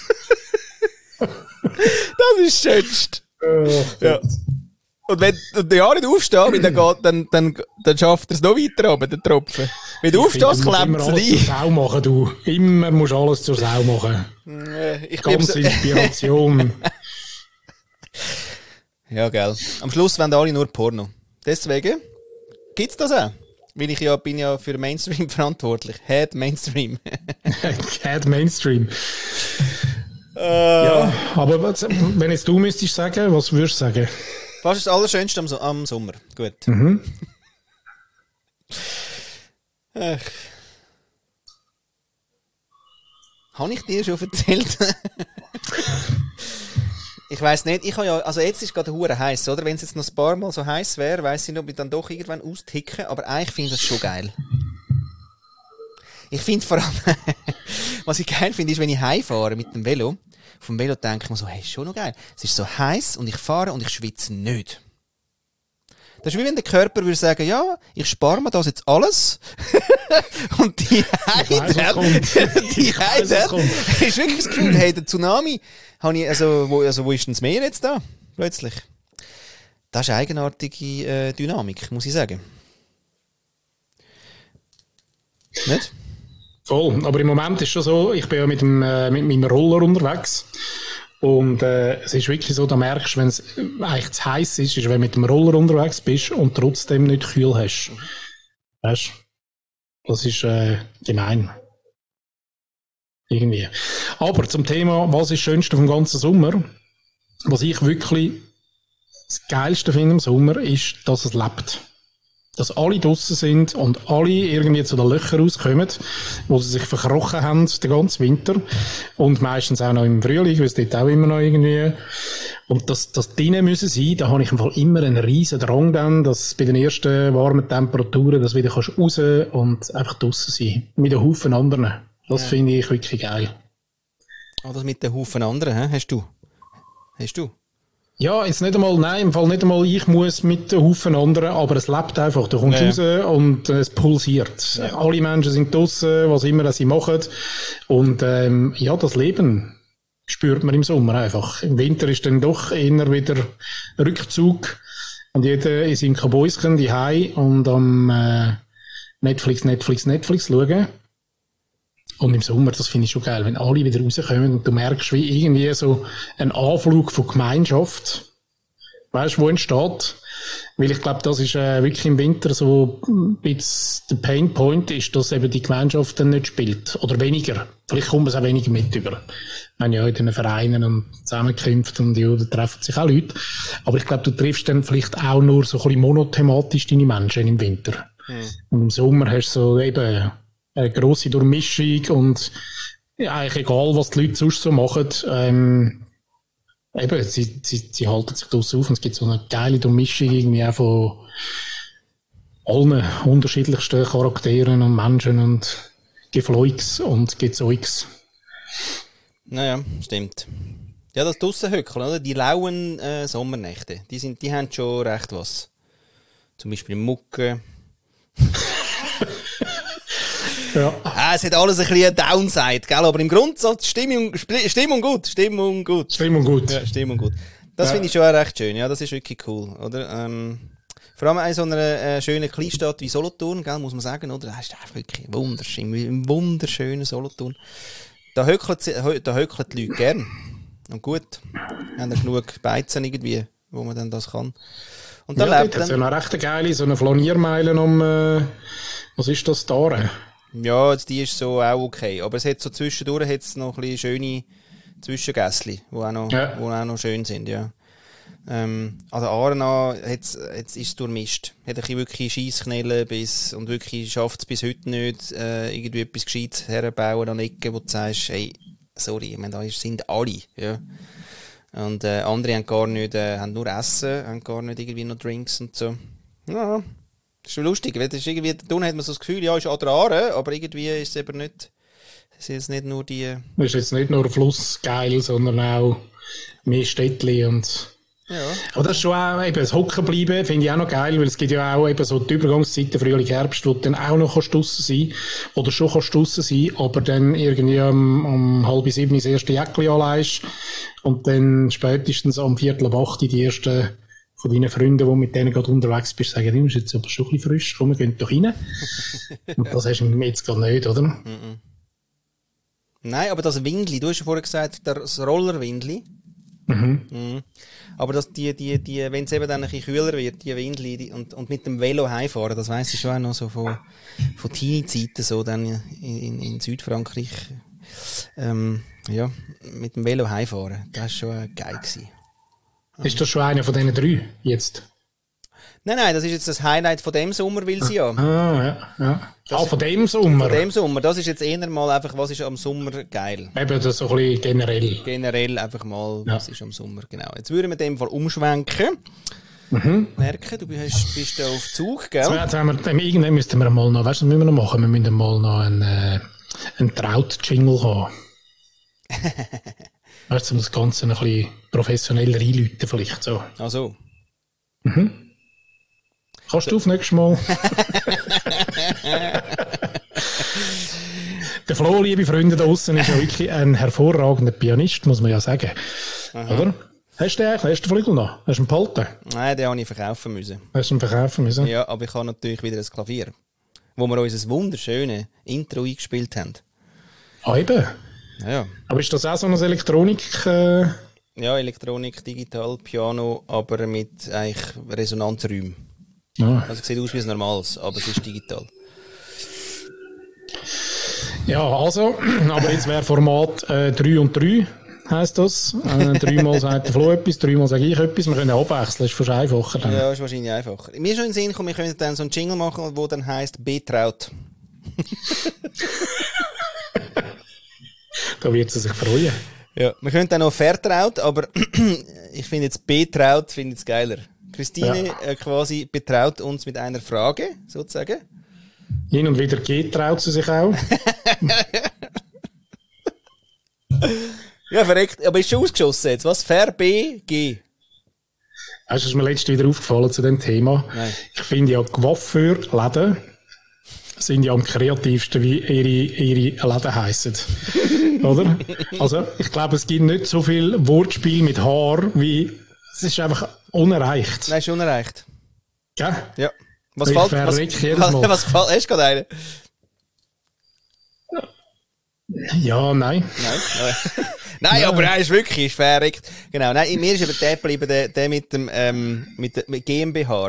Das ist das Schönste. Oh, ja. Und wenn der Jahr nicht aufsteht, wenn dann, geht, dann, dann, dann schafft er es noch weiter runter, den Tropfen. Wenn du aufstehst, klemmt es rein. Zur Sau machen, du. Immer musst du alles zur Sau machen. Ich Ganze Inspiration. Ja, gell. Am Schluss wollen alle nur Porno. Deswegen gibt es das auch. Weil ich ja bin ja für Mainstream verantwortlich. Head Mainstream. Head Mainstream. Uh, ja, aber was, wenn jetzt du müsstest sagen, was würdest du sagen? Was ist das Allerschönste am, am Sommer? Gut. Mhm. Ach. Habe ich dir schon erzählt? Ich weiss nicht, ich habe ja, also jetzt ist es gerade hure heiß, oder? Wenn es jetzt noch ein paar Mal so heiß wäre, weiss ich nicht, ob ich dann doch irgendwann austicken, aber eigentlich finde ich das schon geil. Ich finde vor allem, was ich geil finde, ist, wenn ich heimfahre mit dem Velo. Auf dem Velo denke ich mir so, hey, ist schon noch geil. Es ist so heiß und ich fahre und ich schwitze nicht. Das ist wie wenn der Körper würde sagen, ja, ich spare mir das jetzt alles. Und die Heide, die Heide, ist wirklich das Gefühl, hey, der Tsunami, habe ich, also, wo, also, wo ist denn das Meer jetzt da? Plötzlich. Das ist eine eigenartige äh, Dynamik, muss ich sagen. Nicht? Voll, aber im Moment ist es schon so, ich bin ja mit, dem, äh, mit meinem Roller unterwegs und äh, es ist wirklich so, da merkst du, wenn es eigentlich zu heiß ist, ist, wenn du mit dem Roller unterwegs bist und trotzdem nicht kühl hast. Weißt du? Das ist äh, gemein. Irgendwie. Aber zum Thema, was ist das Schönste vom ganzen Sommer? was ich wirklich das Geilste finde im Sommer, ist, dass es lebt. Dass alle draussen sind und alle irgendwie zu den Löchern rauskommen, wo sie sich verkrochen haben den ganzen Winter. Und meistens auch noch im Frühling, weil es dort auch immer noch irgendwie... Und dass, dass drinnen müssen sein, da habe ich im Fall immer einen riesen Drang dann, dass bei den ersten warmen Temperaturen, dass du wieder kannst raus und einfach draussen sein. Mit einem Haufen anderen. Das ja. finde ich wirklich geil. Ah, das mit den Haufen anderen, he? hast du? Hast du? Ja, jetzt nicht einmal, nein, im Fall nicht einmal ich muss mit einem Haufen anderen, aber es lebt einfach. Du kommst ja. raus und äh, es pulsiert. Ja. Alle Menschen sind draussen, was immer sie machen. Und ähm, ja, das Leben spürt man im Sommer einfach. Im Winter ist dann doch eher wieder Rückzug und jeder ist im Kabäuschen daheim und am äh, Netflix, Netflix, Netflix schauen. Und im Sommer, das finde ich schon geil, wenn alle wieder rauskommen und du merkst, wie irgendwie so ein Anflug von Gemeinschaft, weißt du, wo entsteht. Weil ich glaube, das ist äh, wirklich im Winter so ein bisschen der Painpoint ist, dass eben die Gemeinschaft dann nicht spielt. Oder weniger. Vielleicht kommt man es auch weniger mit über. Wenn ja in den Vereinen und zusammenkämpft und ja, da treffen sich auch Leute. Aber ich glaube, du triffst dann vielleicht auch nur so ein bisschen monothematisch deine Menschen im Winter. Hm. Und im Sommer hast du so eben eine grosse Durchmischung und ja, eigentlich egal, was die Leute sonst so machen, ähm, eben, sie, sie, sie halten sich draussen auf und es gibt so eine geile Durchmischung irgendwie auch von allen unterschiedlichsten Charakteren und Menschen und Gefleugs und Gezeugs. Naja, stimmt. Ja, das Draussen-Höckeln, oder? Die lauen äh, Sommernächte, die, sind, die haben schon recht was. Zum Beispiel Mucke. Ja. Ah, es hat alles ein bisschen Downside, gell? Aber im Grundsatz Stimmung, Stimmung gut, Stimmung gut. Stimmung gut. Ja, Stimmung gut. Das ja. finde ich schon auch recht schön, ja, das ist wirklich cool, oder? Ähm, vor allem in so einer äh, schönen Kleinstadt wie Solothurn, gell, muss man sagen, oder? Das ist einfach wirklich wunderschön, ein wunderschöner Solothurn. Da höckeln, da höckeln die Leute gern. Und gut, haben da genug Beizen irgendwie, wo man dann das kann. Und dann ja, lebt das ist ja noch recht geile, so eine Flaniermeile um, äh, was ist das da? Ja, jetzt die ist so auch okay. Aber es hat so zwischendurch hat's noch ein bisschen schöne Zwischengässli, die auch noch, ja. wo auch noch schön sind, ja. Ähm, also Aarau, jetzt, jetzt ist es durchmischt. Hat ein bisschen wirklich Scheissknellen bis, und wirklich schafft es bis heute nicht, äh, irgendwie etwas Gescheites herbauen an Ecken, wo du sagst, hey, sorry, ich meine, da sind alle, ja. Und, äh, andere haben gar nicht, äh, haben nur Essen, haben gar nicht irgendwie noch Drinks und so. Ja. Das ist schon lustig, weil das ist irgendwie, da hat man so das Gefühl, ja, ist an der Aare, aber irgendwie ist es eben nicht, es ist jetzt nicht nur die... Es ist jetzt nicht nur Fluss geil, sondern auch mehr Städtli und... Ja. Aber das ist schon auch, eben, das Hocken bleiben finde ich auch noch geil, weil es gibt ja auch eben so die Übergangszeiten, Frühling, Herbst, wo du dann auch noch draussen sein kannst, oder schon kannst draussen sein, aber dann irgendwie um, um halb sieben das erste Jäckli anlegst und dann spätestens am Viertel ab acht die ersten von deinen Freunden, die mit denen gerade unterwegs bist, sagen, du bist jetzt aber schon ein bisschen frisch, komm, wir gehen doch rein. Und das hast du jetzt gerade nicht, oder? Mm-mm. Nein, aber das Windli, du hast ja vorher gesagt, das Rollerwindli. Mhm. Mhm. Aber das, die, die, die, wenn es eben dann ein bisschen kühler wird, die Windli, die, und, und mit dem Velo heimfahren, das weiss ich schon auch noch so von, von Teenie-Zeiten, so dann in, in, in Südfrankreich, ähm, ja, mit dem Velo heimfahren, das war schon geil gewesen. Ist das schon einer von diesen drei jetzt? Nein, nein, das ist jetzt das Highlight von dem Sommer, will sie ja. Ah, ja, ja. Das ah, von dem Sommer? Von dem Sommer. Das ist jetzt eher mal einfach, was ist am Sommer geil. Eben, das so ein bisschen generell. Generell einfach mal, ja. Was ist am Sommer, genau. Jetzt würden wir in dem Fall umschwenken. Mhm. Merken, du bist, bist da auf Zug, gell? Jetzt haben wir, irgendwann müssten wir mal noch, weißt du, was müssen wir noch machen? Wir müssen mal noch einen, äh, einen Traut-Jingle haben. Weißt du, um das Ganze ein bisschen professioneller einläuten vielleicht so. Ach so. Mhm. Kannst du auf nächstes Mal? Der Flo, liebe Freunde da draussen, ist ja wirklich ein hervorragender Pianist, muss man ja sagen. Aha. Oder? Hast du den, hast du den Flügel noch? Hast du ihn behalten? Nein, den habe ich verkaufen müssen. Hast du ihn verkaufen müssen? Ja, aber ich habe natürlich wieder ein Klavier, wo wir unser wunderschönes Intro eingespielt haben. Ah, eben? Ja. Aber ist das auch so eine Elektronik... Äh... Ja, Elektronik, digital, Piano, aber mit eigentlich Resonanzräumen. Ah. Also es sieht aus wie ein normales, aber es ist digital. Ja, also, aber jetzt wäre Format äh, drei und drei. heisst das. Äh, dreimal sagt der Flo etwas, dreimal sage ich etwas. Wir können abwechseln, ist fast einfacher. Dann. Ja, ist wahrscheinlich einfacher. Mir ist schon in den Sinn gekommen, wir können dann so einen Jingle machen, der dann heisst «Betraut». Da wird sie sich freuen. Ja, wir können dann noch «Vertraut», aber ich finde jetzt «Betraut» finde jetzt geiler. Christine ja. äh, quasi betraut uns mit einer Frage, sozusagen. Hin und wieder geht, traut sie sich auch. Ja, verreckt. Aber ist schon ausgeschossen jetzt. Was? Ver, B, G. Weißt du, ist mir letztens wieder aufgefallen zu dem Thema. Nein. Ich finde ja, Coiffeur-Läden sind ja am kreativsten, wie ihre, ihre Läden heissen. Oder? Also, ich glaube, es gibt nicht so viel Wortspiel mit Haar, wie, es ist einfach unerreicht. Nein, ist unerreicht. Ja? Ja. Was ich fällt, was, was, was fällt, hast du gerade einen? Ja, nein. Nein, nein. Nein, ja. Aber er ist wirklich, ist verreckt. Genau, nein, mir ist aber der geblieben, der, der mit dem, ähm, mit dem mit GmbH.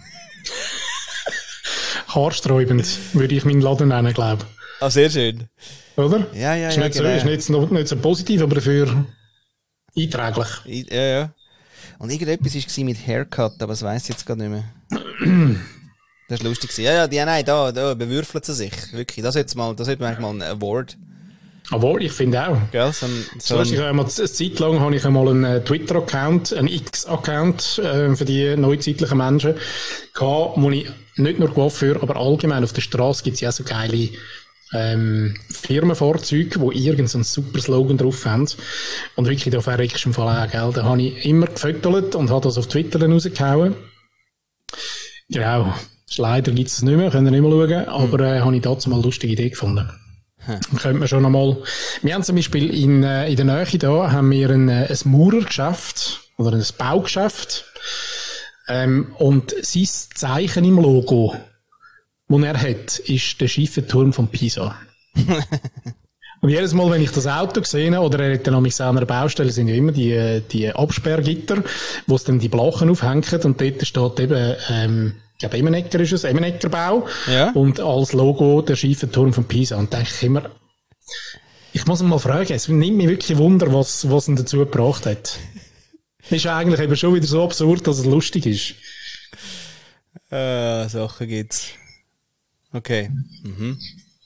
Haarsträubend, würde ich meinen Laden nennen, glaube ich. Ah, sehr schön. Oder? Ja, ja, ist ja. Nicht genau. so, ist nicht, so, nicht so positiv, aber dafür einträglich. Ja, ja. Und irgendetwas war mit Haircut, aber das weiss ich jetzt gar nicht mehr. Das war lustig. Ja, ja, die, nein, da, da bewürfeln sie sich. Wirklich, das sollte mal, das sollte man eigentlich mal ein Award. Aber ich finde auch. Gell, so ein, so so ein... Ich einmal, eine Zeit lang habe ich einmal einen Twitter-Account, einen X-Account äh, für die neuzeitlichen Menschen gehabt, wo ich nicht nur Coiffeur, aber allgemein auf der Straße gibt es ja auch so geile ähm, Firmenfahrzeuge, die irgendeinen super Slogan drauf haben. Und wirklich, da verreckst du im Fall auch, gell? Da habe ich immer gefüttert und habe das auf Twitter dann rausgehauen. Genau. Leider gibt es nicht mehr, können wir nicht mehr schauen, aber äh, habe ich dazu mal eine lustige Idee gefunden. Hm. Könnte man schon einmal, wir haben zum Beispiel in, äh, in der Nähe da, haben wir ein, ein Maurergeschäft, oder ein Baugeschäft, ähm, und sein Zeichen im Logo, das er hat, ist der schiefe Turm von Pisa. Und jedes Mal, wenn ich das Auto sehe, oder er hat dann an einer Baustelle, sind ja immer die, die Absperrgitter, wo es dann die Blachen aufhängen, und dort steht eben, ähm, ich glaube, Emenecker ist es, Emeneckerbau. Ja. Und als Logo der schiefe Turm von Pisa. Und denke ich immer, ich muss ihn mal fragen, es nimmt mich wirklich Wunder, was, was ihn dazu gebracht hat. Ist eigentlich eben schon wieder so absurd, dass es lustig ist. Äh, Sachen gibt's. Okay. Mhm.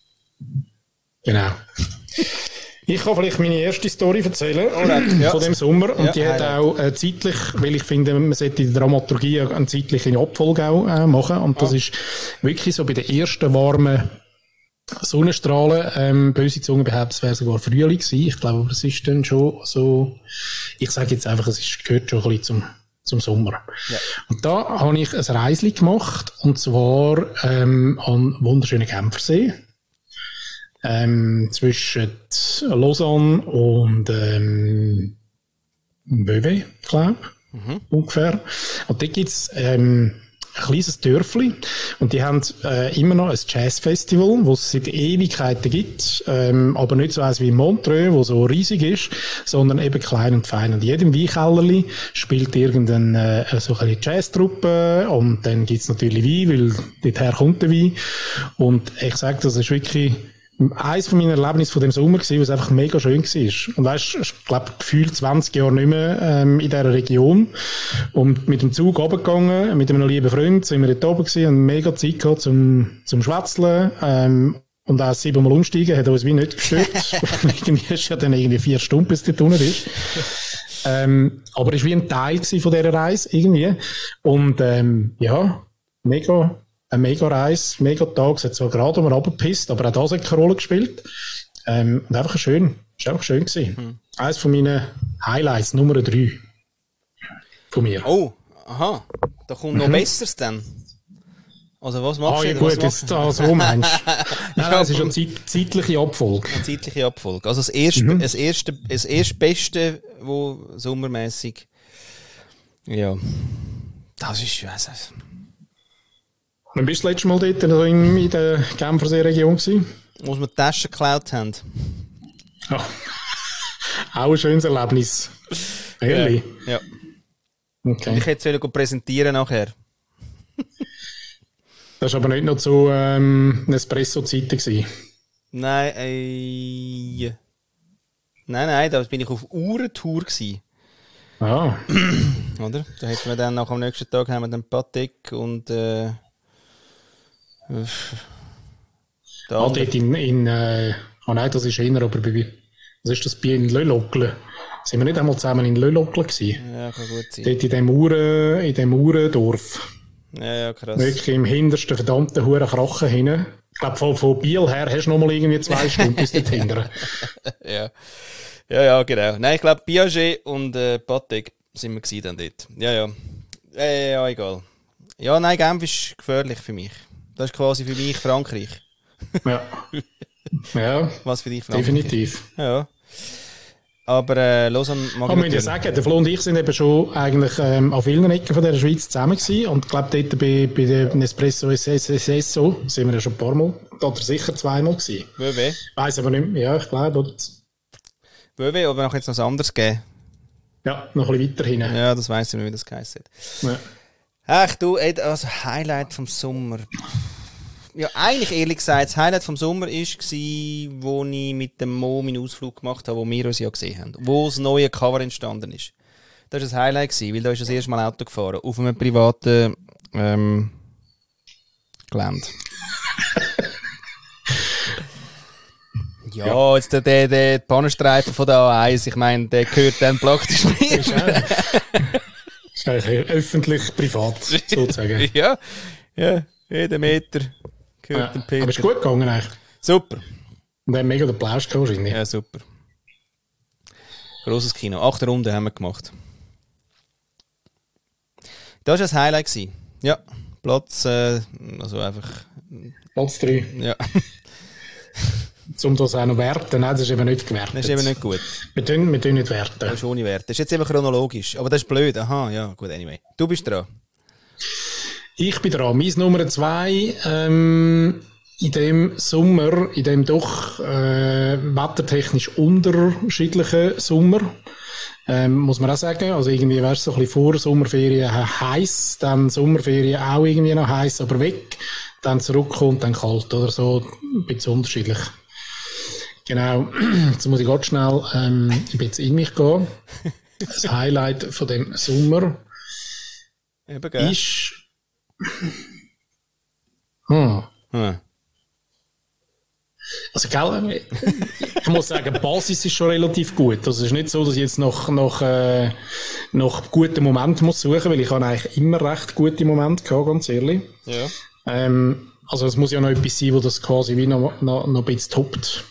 Genau. Ich kann vielleicht meine erste Story erzählen Alright, ja. von dem Sommer. Und ja, die hat ja. auch äh, zeitlich, weil ich finde, man sollte in der Dramaturgie eine zeitliche Abfolge auch äh, machen. Und das oh. ist wirklich so bei den ersten warmen Sonnenstrahlen, ähm, böse Zunge behauptet, es wäre sogar Frühling gewesen. Ich glaube, es ist dann schon so, ich sage jetzt einfach, es ist, gehört schon ein bisschen zum, zum Sommer. Ja. Und da habe ich ein Reisli gemacht, und zwar ähm, an wunderschönen Genfersee. Ähm, zwischen Lausanne und ähm, Vevey, glaube ich, mhm. ungefähr. Und da gibt's ähm, ein kleines Dörfli, und die haben äh, immer noch ein Jazzfestival, das es seit Ewigkeiten gibt, ähm, aber nicht so eins wie in Montreux, wo so riesig ist, sondern eben klein und fein. Und in jedem Weinkellerli spielt irgendeine äh, so eine Jazztruppe, und dann gibt's natürlich Wein, weil dorthin kommt der Wein. Und ich sage, das ist wirklich eines von meinen Erlebnissen von dem Sommer gewesen, was einfach mega schön war. Und weisst, ich glaube, gefühlt zwanzig Jahre nicht mehr ähm, in dieser Region. Und mit dem Zug runtergegangen, mit einem lieben Freund, sind wir dort oben gewesen und mega Zeit gehabt zum, zum Schwätzeln. Ähm, und auch siebenmal umsteigen hat uns wie nicht gestört. Irgendwie ist ja dann irgendwie vier Stunden, bis dort unten ist. Ähm, aber es war wie ein Teil von dieser Reise, irgendwie. Und ähm, ja, mega... Eine mega Reise, mega Tag, es hat zwar gerade mal runtergepisst, aber auch das hat keine Rolle gespielt. Ähm, und einfach schön, es war einfach schön gewesen. Mhm. Eines von meinen Highlights, Nummer drei. Von mir. Oh, aha, da kommt noch mhm. Besseres dann. Also was machst ah, du? Ja gut, jetzt da so meinst du. Nein, nein, es ist eine Zeit, zeitliche Abfolge. Eine zeitliche Abfolge. Also das erste, mhm. das erste, das erste Beste, wo sommermäßig, ja, das ist, ich weiss nicht. Wann bist du das letzte Mal dort in, in der Genfersee-Region gewesen? Wo wir die Taschen geklaut haben. Oh. Auch ein schönes Erlebnis. Ehrlich? Ja. ja. Okay. Ich hätte es präsentieren nachher. Das war aber nicht noch zu ähm, Nespresso-Zeiten gewesen. Nein, äh... Nein, nein, da bin ich auf Uhrentour gsi. Ah. Oder? Da hätten wir dann nach am nächsten Tag haben wir dann Patek und äh, da ah, dort in, in äh, ah nein, das ist eher, aber bei, was ist das bei in Lölockle? Sind wir nicht einmal zusammen in Lölockle gsi? Ja, kann gut sein. Dort in dem Uhren, in dem Uhrendorf. Ja, ja, krass. Wirklich im hintersten verdammten Huren Krachen hin. Ich glaube, von, von Biel her hast du noch mal irgendwie zwei Stunden bis dort hinten. Ja. Ja, ja, genau. Nein, ich glaube, Piaget und äh, Patek sind wir gewesen dann dort. Ja, ja. Äh, ja, egal. Ja, nein, Genf ist gefährlich für mich. Das ist quasi für mich Frankreich. Ja. Ja. Was für dich Frankreich? Definitiv. Ja. Aber äh, Lausanne mag ich muss ja sagen, der Flo und ich sind eben schon eigentlich ähm, auf vielen Ecken von der Schweiz zusammen gewesen. Und ich glaube, dort bei, bei dem Nespresso Espresso sind wir ja schon ein paar Mal, oder sicher zweimal gewesen. Wöwe? Weiss aber nicht mehr. Ja, ich glaube. Wöwe, aber noch jetzt noch was anderes geben? Ja, noch ein bisschen weiter hinten. Ja, das weiss ich nicht, wie das geheißen hat. Ja. Ach du, also Highlight vom Sommer. Ja, eigentlich ehrlich gesagt, das Highlight vom Sommer war, wo ich mit dem Mo meinen Ausflug gemacht habe, wo wir uns ja gesehen haben. Wo das neue Cover entstanden ist. Das war das Highlight, weil da ist das erste Mal Auto gefahren. Auf einem privaten ähm, Gelände. Ja, jetzt der, der, der Pannenstreifen von der A eins, ich meine, der gehört dann praktisch mir. Das ist eigentlich öffentlich privat, sozusagen. Ja, ja, jeden Meter gehört ja, dem Peter. Aber ist gut gegangen eigentlich. Super. Und haben mega den Plausch gehabt wahrscheinlich. Ja, super. Grosses Kino. Acht Runden haben wir gemacht. Das war das Highlight gewesen. Ja, Platz, äh, also einfach... Platz drei. Ja. Um das auch noch werten, nein, das ist eben nicht gewertet. Das ist eben nicht gut. Wir tun, wir tun nicht werten. Das ist ohne Wert. Das ist jetzt eben chronologisch. Aber das ist blöd. Aha, ja, gut, anyway. Du bist dran. Ich bin dran. Mein Nummer zwei, ähm, in dem Sommer, in dem doch äh, wettertechnisch unterschiedlichen Sommer, ähm, muss man auch sagen. Also irgendwie wär's so ein bisschen vor Sommerferien heiß, dann Sommerferien auch irgendwie noch heiß, aber weg, dann zurückkommt, dann kalt oder so, ein bisschen unterschiedlich. Genau, jetzt muss ich ganz schnell ähm, ein bisschen in mich gehen. Das Highlight von dem Sommer Eben, gell? ist... Hm. Hm. Also, gell, ich muss sagen, die Basis ist schon relativ gut. Also, es ist nicht so, dass ich jetzt noch, noch, äh, noch guten Moment muss suchen, weil ich habe eigentlich immer recht gute Momente gehabt, ganz ehrlich. Ja. Ähm, also, es muss ja noch etwas sein, wo das quasi wie noch, noch, noch ein bisschen toppt.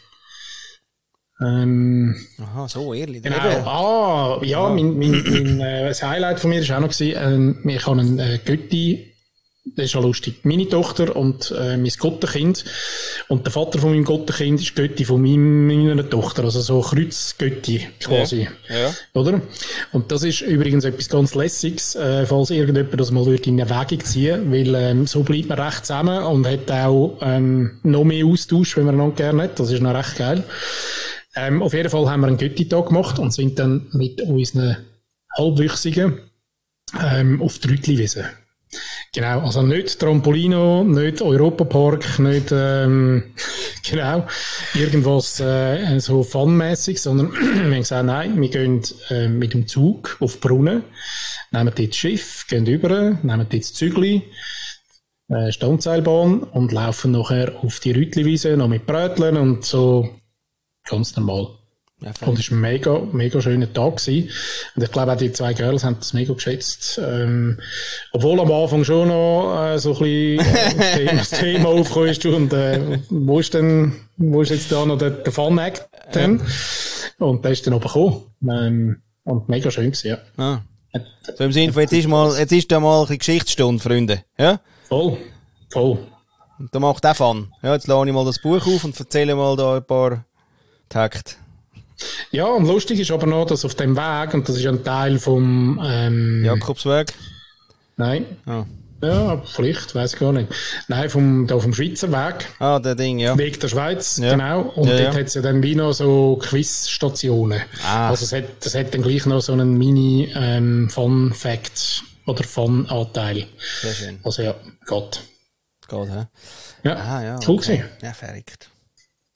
Ähm, Aha, so ehrlich. Genau. Ah, ja, mein, mein, mein äh, das Highlight von mir war auch noch gewesen, ähm, ich habe einen äh, Götti, das ist ja lustig, meine Tochter und äh, mein Gottenkind. Und der Vater von meinem Gottenkind ist Götti von meinem, meiner Tochter, also so Kreuzgötti quasi. Ja. Ja. Oder? Und das ist übrigens etwas ganz Lässiges, äh, falls irgendjemand das mal in Erwägung ziehen, weil ähm, so bleibt man recht zusammen und hat auch ähm, noch mehr Austausch, wenn man einander gerne hat. Das ist noch recht geil. Ähm, auf jeden Fall haben wir einen Götti-Tag gemacht und sind dann mit unseren Halbwüchsigen ähm, auf die Rütliwiese. Genau, also nicht Trampolino, nicht Europapark, nicht ähm, genau irgendwas äh, so funmäßig, sondern wir haben gesagt, nein, wir gehen äh, mit dem Zug auf die Brunnen, nehmen dort das Schiff, gehen rüber, nehmen dort das Zügli, äh, Standseilbahn und laufen nachher auf die Rütliwiese noch mit Brötchen und so. Ganz normal. Ja, und es war ein mega, mega schöner Tag gewesen. Und ich glaube auch die zwei Girls haben das mega geschätzt. Ähm, obwohl am Anfang schon noch äh, so ein bisschen äh, das Thema aufgekommen ist und äh, wo ist denn, wo ist jetzt da noch der, der Fun-Act denn? Und der ist dann oben gekommen. Ähm, und mega schön gewesen, ja. Ah. So im Sinne von, jetzt ist mal, jetzt ist da mal ein bisschen Geschichtsstunde, Freunde. Ja? Voll. Voll. Und da macht auch Fun. Ja, jetzt lade ich mal das Buch auf und erzähle mal da ein paar Takt. Ja, und lustig ist aber noch, dass auf dem Weg, und das ist ein Teil vom ähm, Jakobsweg? Nein. Ah. Ja, vielleicht, weiß ich gar nicht. Nein, vom, da vom Schweizer Weg. Ah, der Ding, ja. Weg der Schweiz, ja. genau. Und ja, dort ja. hat es ja dann wie noch so Quizstationen. Ah. Also es hat, das hat dann gleich noch so einen Mini ähm, Fun-Fact oder Fun-Anteil. Sehr schön. Also ja, geht. Geht, hä? Ja, ah, ja cool okay. gewesen. Ja, verrückt.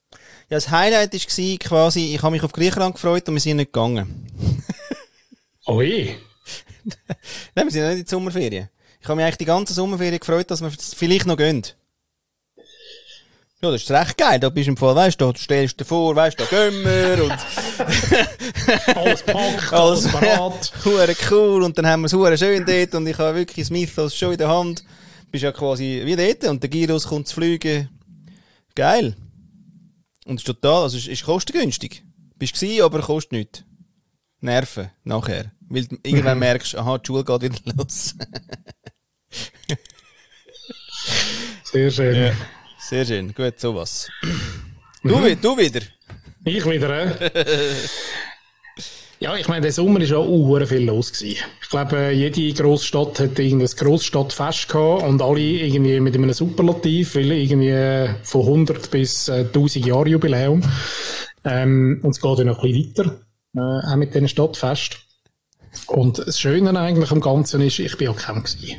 Ja, das Highlight war quasi, ich habe mich auf Griechenland gefreut und wir sind nicht gegangen. Oh je. Nein, wir sind nicht in die Sommerferien. Ich habe mich eigentlich die ganze Sommerferien gefreut, dass wir vielleicht noch gehen. Ja, das ist recht geil. Da bist du im Fall, weißt du, du stellst dir vor, weißt du, da gehen wir und alles packt, alles parat. Hure cool. Und dann haben wir es hure schön dort und ich habe wirklich das Mythos schon in der Hand. Du bist ja quasi wie dort und der Gyros kommt zu fliegen. Geil. Und es ist total, also es ist kostengünstig. Bist du gewesen, aber kostet nichts. Nerven, nachher. Weil du irgendwann merkst, aha, die Schule geht wieder los. Sehr schön. Ja, sehr schön, gut, sowas. Du, mhm. du wieder. Ich wieder, äh? Ja, ich meine, der Sommer war auch uh, viel los gewesen. Ich glaube, jede Grossstadt hat irgendein Grossstadtfest gehabt und alle irgendwie mit einem Superlativ, weil irgendwie von hundert bis äh, tausend Jahre Jubiläum. Ähm, und es geht dann noch ein bisschen weiter, äh, auch mit diesen Stadtfest. Und das Schöne eigentlich am Ganzen ist, ich bin auch kein gewesen.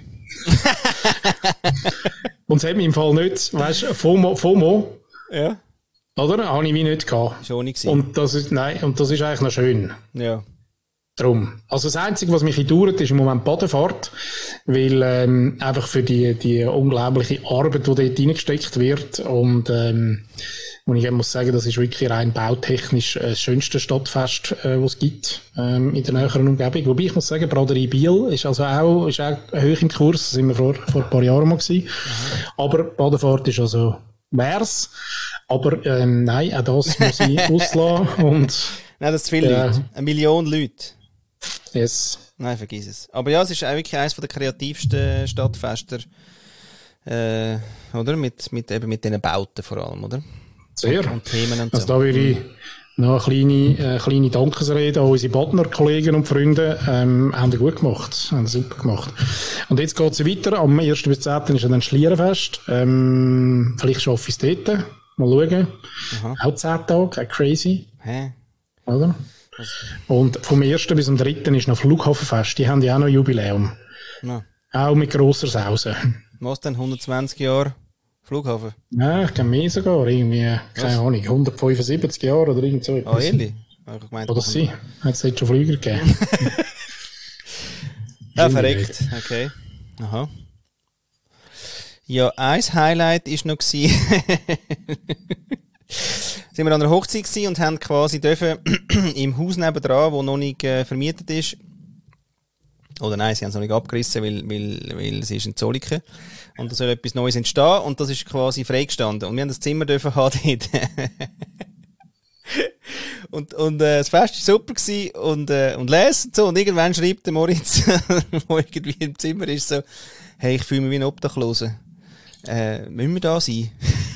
Und es hat mich im Fall nicht, weißt du, FOMO, FOMO. Ja. Oder? Habe ich wie nicht gehabt. Schon nicht gewesen. Und das ist, nein, und das ist eigentlich noch schön. Ja. Drum. Also das Einzige, was mich dauert, ist im Moment die Badefahrt, weil ähm, einfach für die, die unglaubliche Arbeit, die dort reingesteckt wird und ähm, und ich muss sagen, das ist wirklich rein bautechnisch äh, das schönste Stadtfest, äh, was es gibt ähm, in der näheren Umgebung. Wobei ich muss sagen, Braderie Biel ist also auch, ist auch hoch im Kurs, das sind wir vor, vor ein paar Jahren mal gewesen. Mhm. Aber Badefahrt ist also wär's. Aber ähm, nein, auch das muss ich auslassen. Und, nein, das ist zu viele äh, Leute. Eine Million Leute. Yes. Nein, vergiss es. Aber ja, es ist auch wirklich eines der kreativsten Stadtfester. Äh, oder? Mit, mit, eben mit diesen Bauten vor allem, oder? Sehr. Und, und Themen und also so. Da würde ich noch eine kleine, äh, kleine Dankesrede an unsere Badner Kollegen und Freunde. Ähm, haben die gut gemacht. Haben super gemacht. Und jetzt geht es weiter. Am ersten bis zehnten ist ja dann Schlierenfest. Ähm, vielleicht schaffe ich es dort. Mal schauen. Aha. Auch zehn Tage. Auch crazy. Hä? Oder? Was? Und vom ersten bis zum dritten ist noch Flughafenfest. Die haben ja auch noch Jubiläum. Ja. Auch mit grosser Sause. Was denn? hundertzwanzig Jahre Flughafen? Nein, ich kenne mehr sogar. Irgendwie, keine Ahnung, hundertfünfundsiebzig Jahre oder irgend so etwas. Ah, ehrlich? Ich meinte, oder sie. Hat es jetzt schon Flüger gegeben? Ja, verreckt. Okay. Aha. Ja, ein Highlight war noch gewesen. Sind wir an einer Hochzeit gewesen und haben quasi dürfen im Haus nebendran, wo noch nicht äh, vermietet ist. Oder nein, sie haben es noch nicht abgerissen, weil, weil, weil es ist in Zolliken. Und da soll etwas Neues entstehen und das ist quasi freigestanden. Und wir haben das Zimmer dürfen haben dort. Und, und, äh, das Fest war super gewesen und, äh, und lesen und so. Und irgendwann schreibt der Moritz, wo irgendwie im Zimmer ist, so, hey, ich fühle mich wie ein Obdachloser. Äh, müssen wir da sein?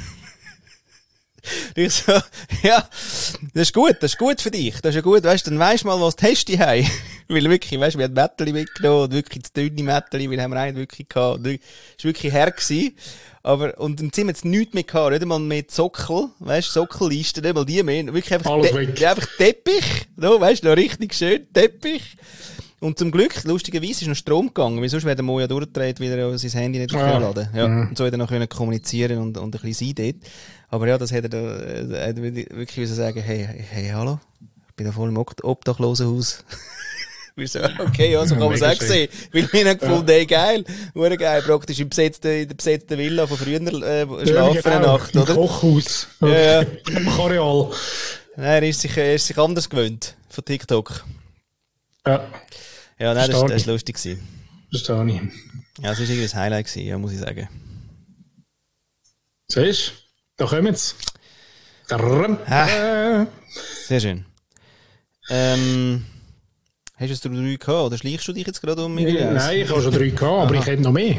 Ich so, ja, das ist gut, das ist gut für dich. Das ist ja gut, weißt du, dann weisst du mal, was die hast die haben. Weil wirklich, weißt du, wir haben Mätteli mitgenommen und wirklich das dünne Mätteli, weil haben wir einen wirklich gehabt. Und das war wirklich her gewesen. Aber, und im Zimmer jetzt nichts mehr gehabt, nicht einmal mehr Sockel, weißt du, Sockelleisten, nicht mal die mehr. Wirklich einfach, alles De- weg. einfach Teppich, no, weißt du, noch richtig schön, Teppich. Und zum Glück, lustigerweise, ist noch Strom gegangen, weil sonst wäre der Mo ja durchgedreht, weil er sein Handy nicht ja. laden. Ja. Mhm. Und so hat er noch können kommunizieren und, und ein bisschen sein dort. Aber ja, das hätte er, da, äh, wirklich müssen sagen, hey, hey, hallo, ich bin da voll im Obdachlosenhaus. Wir so, okay, ja, so kann man es auch sehen. Weil wir haben gefunden, ja. Hey, geil, hure geil, praktisch im besetzten, in der besetzten Villa von früher, äh, schlafen ja, eine Nacht, im oder? Kochhaus. Ja, ja. Im Kareal. Nein, er ist sich, er ist sich anders gewöhnt von TikTok. Ja. Ja, nein, das, das war lustig gewesen. Verstehe ich. Ja, das war irgendwie ein Highlight gewesen, ja, muss ich sagen. Siehst du? Da kommen sie. Ah, sehr schön. Ähm, hast du es drei gehabt oder schleichst du dich jetzt gerade um mich? Nein, nein, ich habe schon drei gehabt, aber ich hätte noch mehr.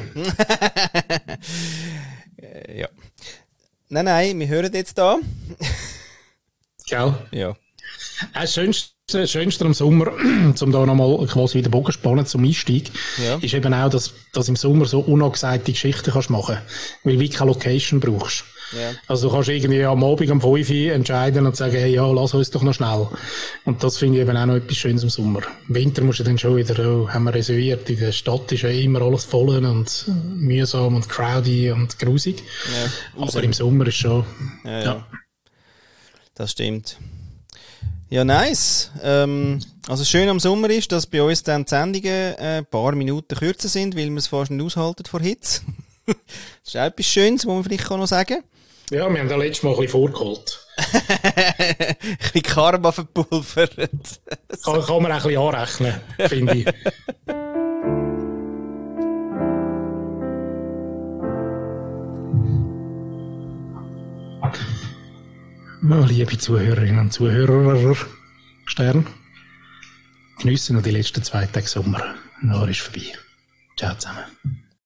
Ja. Nein, nein, wir hören jetzt da. Gell? Ja. Das Schönste, das Schönste am Sommer, um da nochmal quasi wieder Bogen spannen zum Einstieg, ja. ist eben auch, dass, dass im Sommer so unangesagte Geschichten kannst machen, weil du keine Location brauchst. Ja. Also du kannst irgendwie am Abend um fünf Uhr entscheiden und sagen, hey, ja, lass uns doch noch schnell. Und das finde ich eben auch noch etwas Schönes im Sommer. Im Winter musst du dann schon wieder, oh, haben wir reserviert, in der Stadt ist ja immer alles voll und mühsam und crowdy und grusig. Ja. Aber im Sommer ist schon, ja, ja. ja. Das stimmt. Ja, nice. Ähm, also schön am Sommer ist, dass bei uns dann die Sendungen äh, ein paar Minuten kürzer sind, weil wir es fast nicht aushalten vor Hitze. Das ist auch etwas Schönes, was man vielleicht noch sagen kann. Ja, wir haben da letztes Mal ein bisschen vorgeholt. Ein bisschen Karma verpulvert. Kann, kann man auch ein bisschen anrechnen, finde ich. Ja, liebe Zuhörerinnen und Zuhörer, Stern, geniessen noch die letzten zwei Tage Sommer. Dann ist vorbei. Ciao zusammen.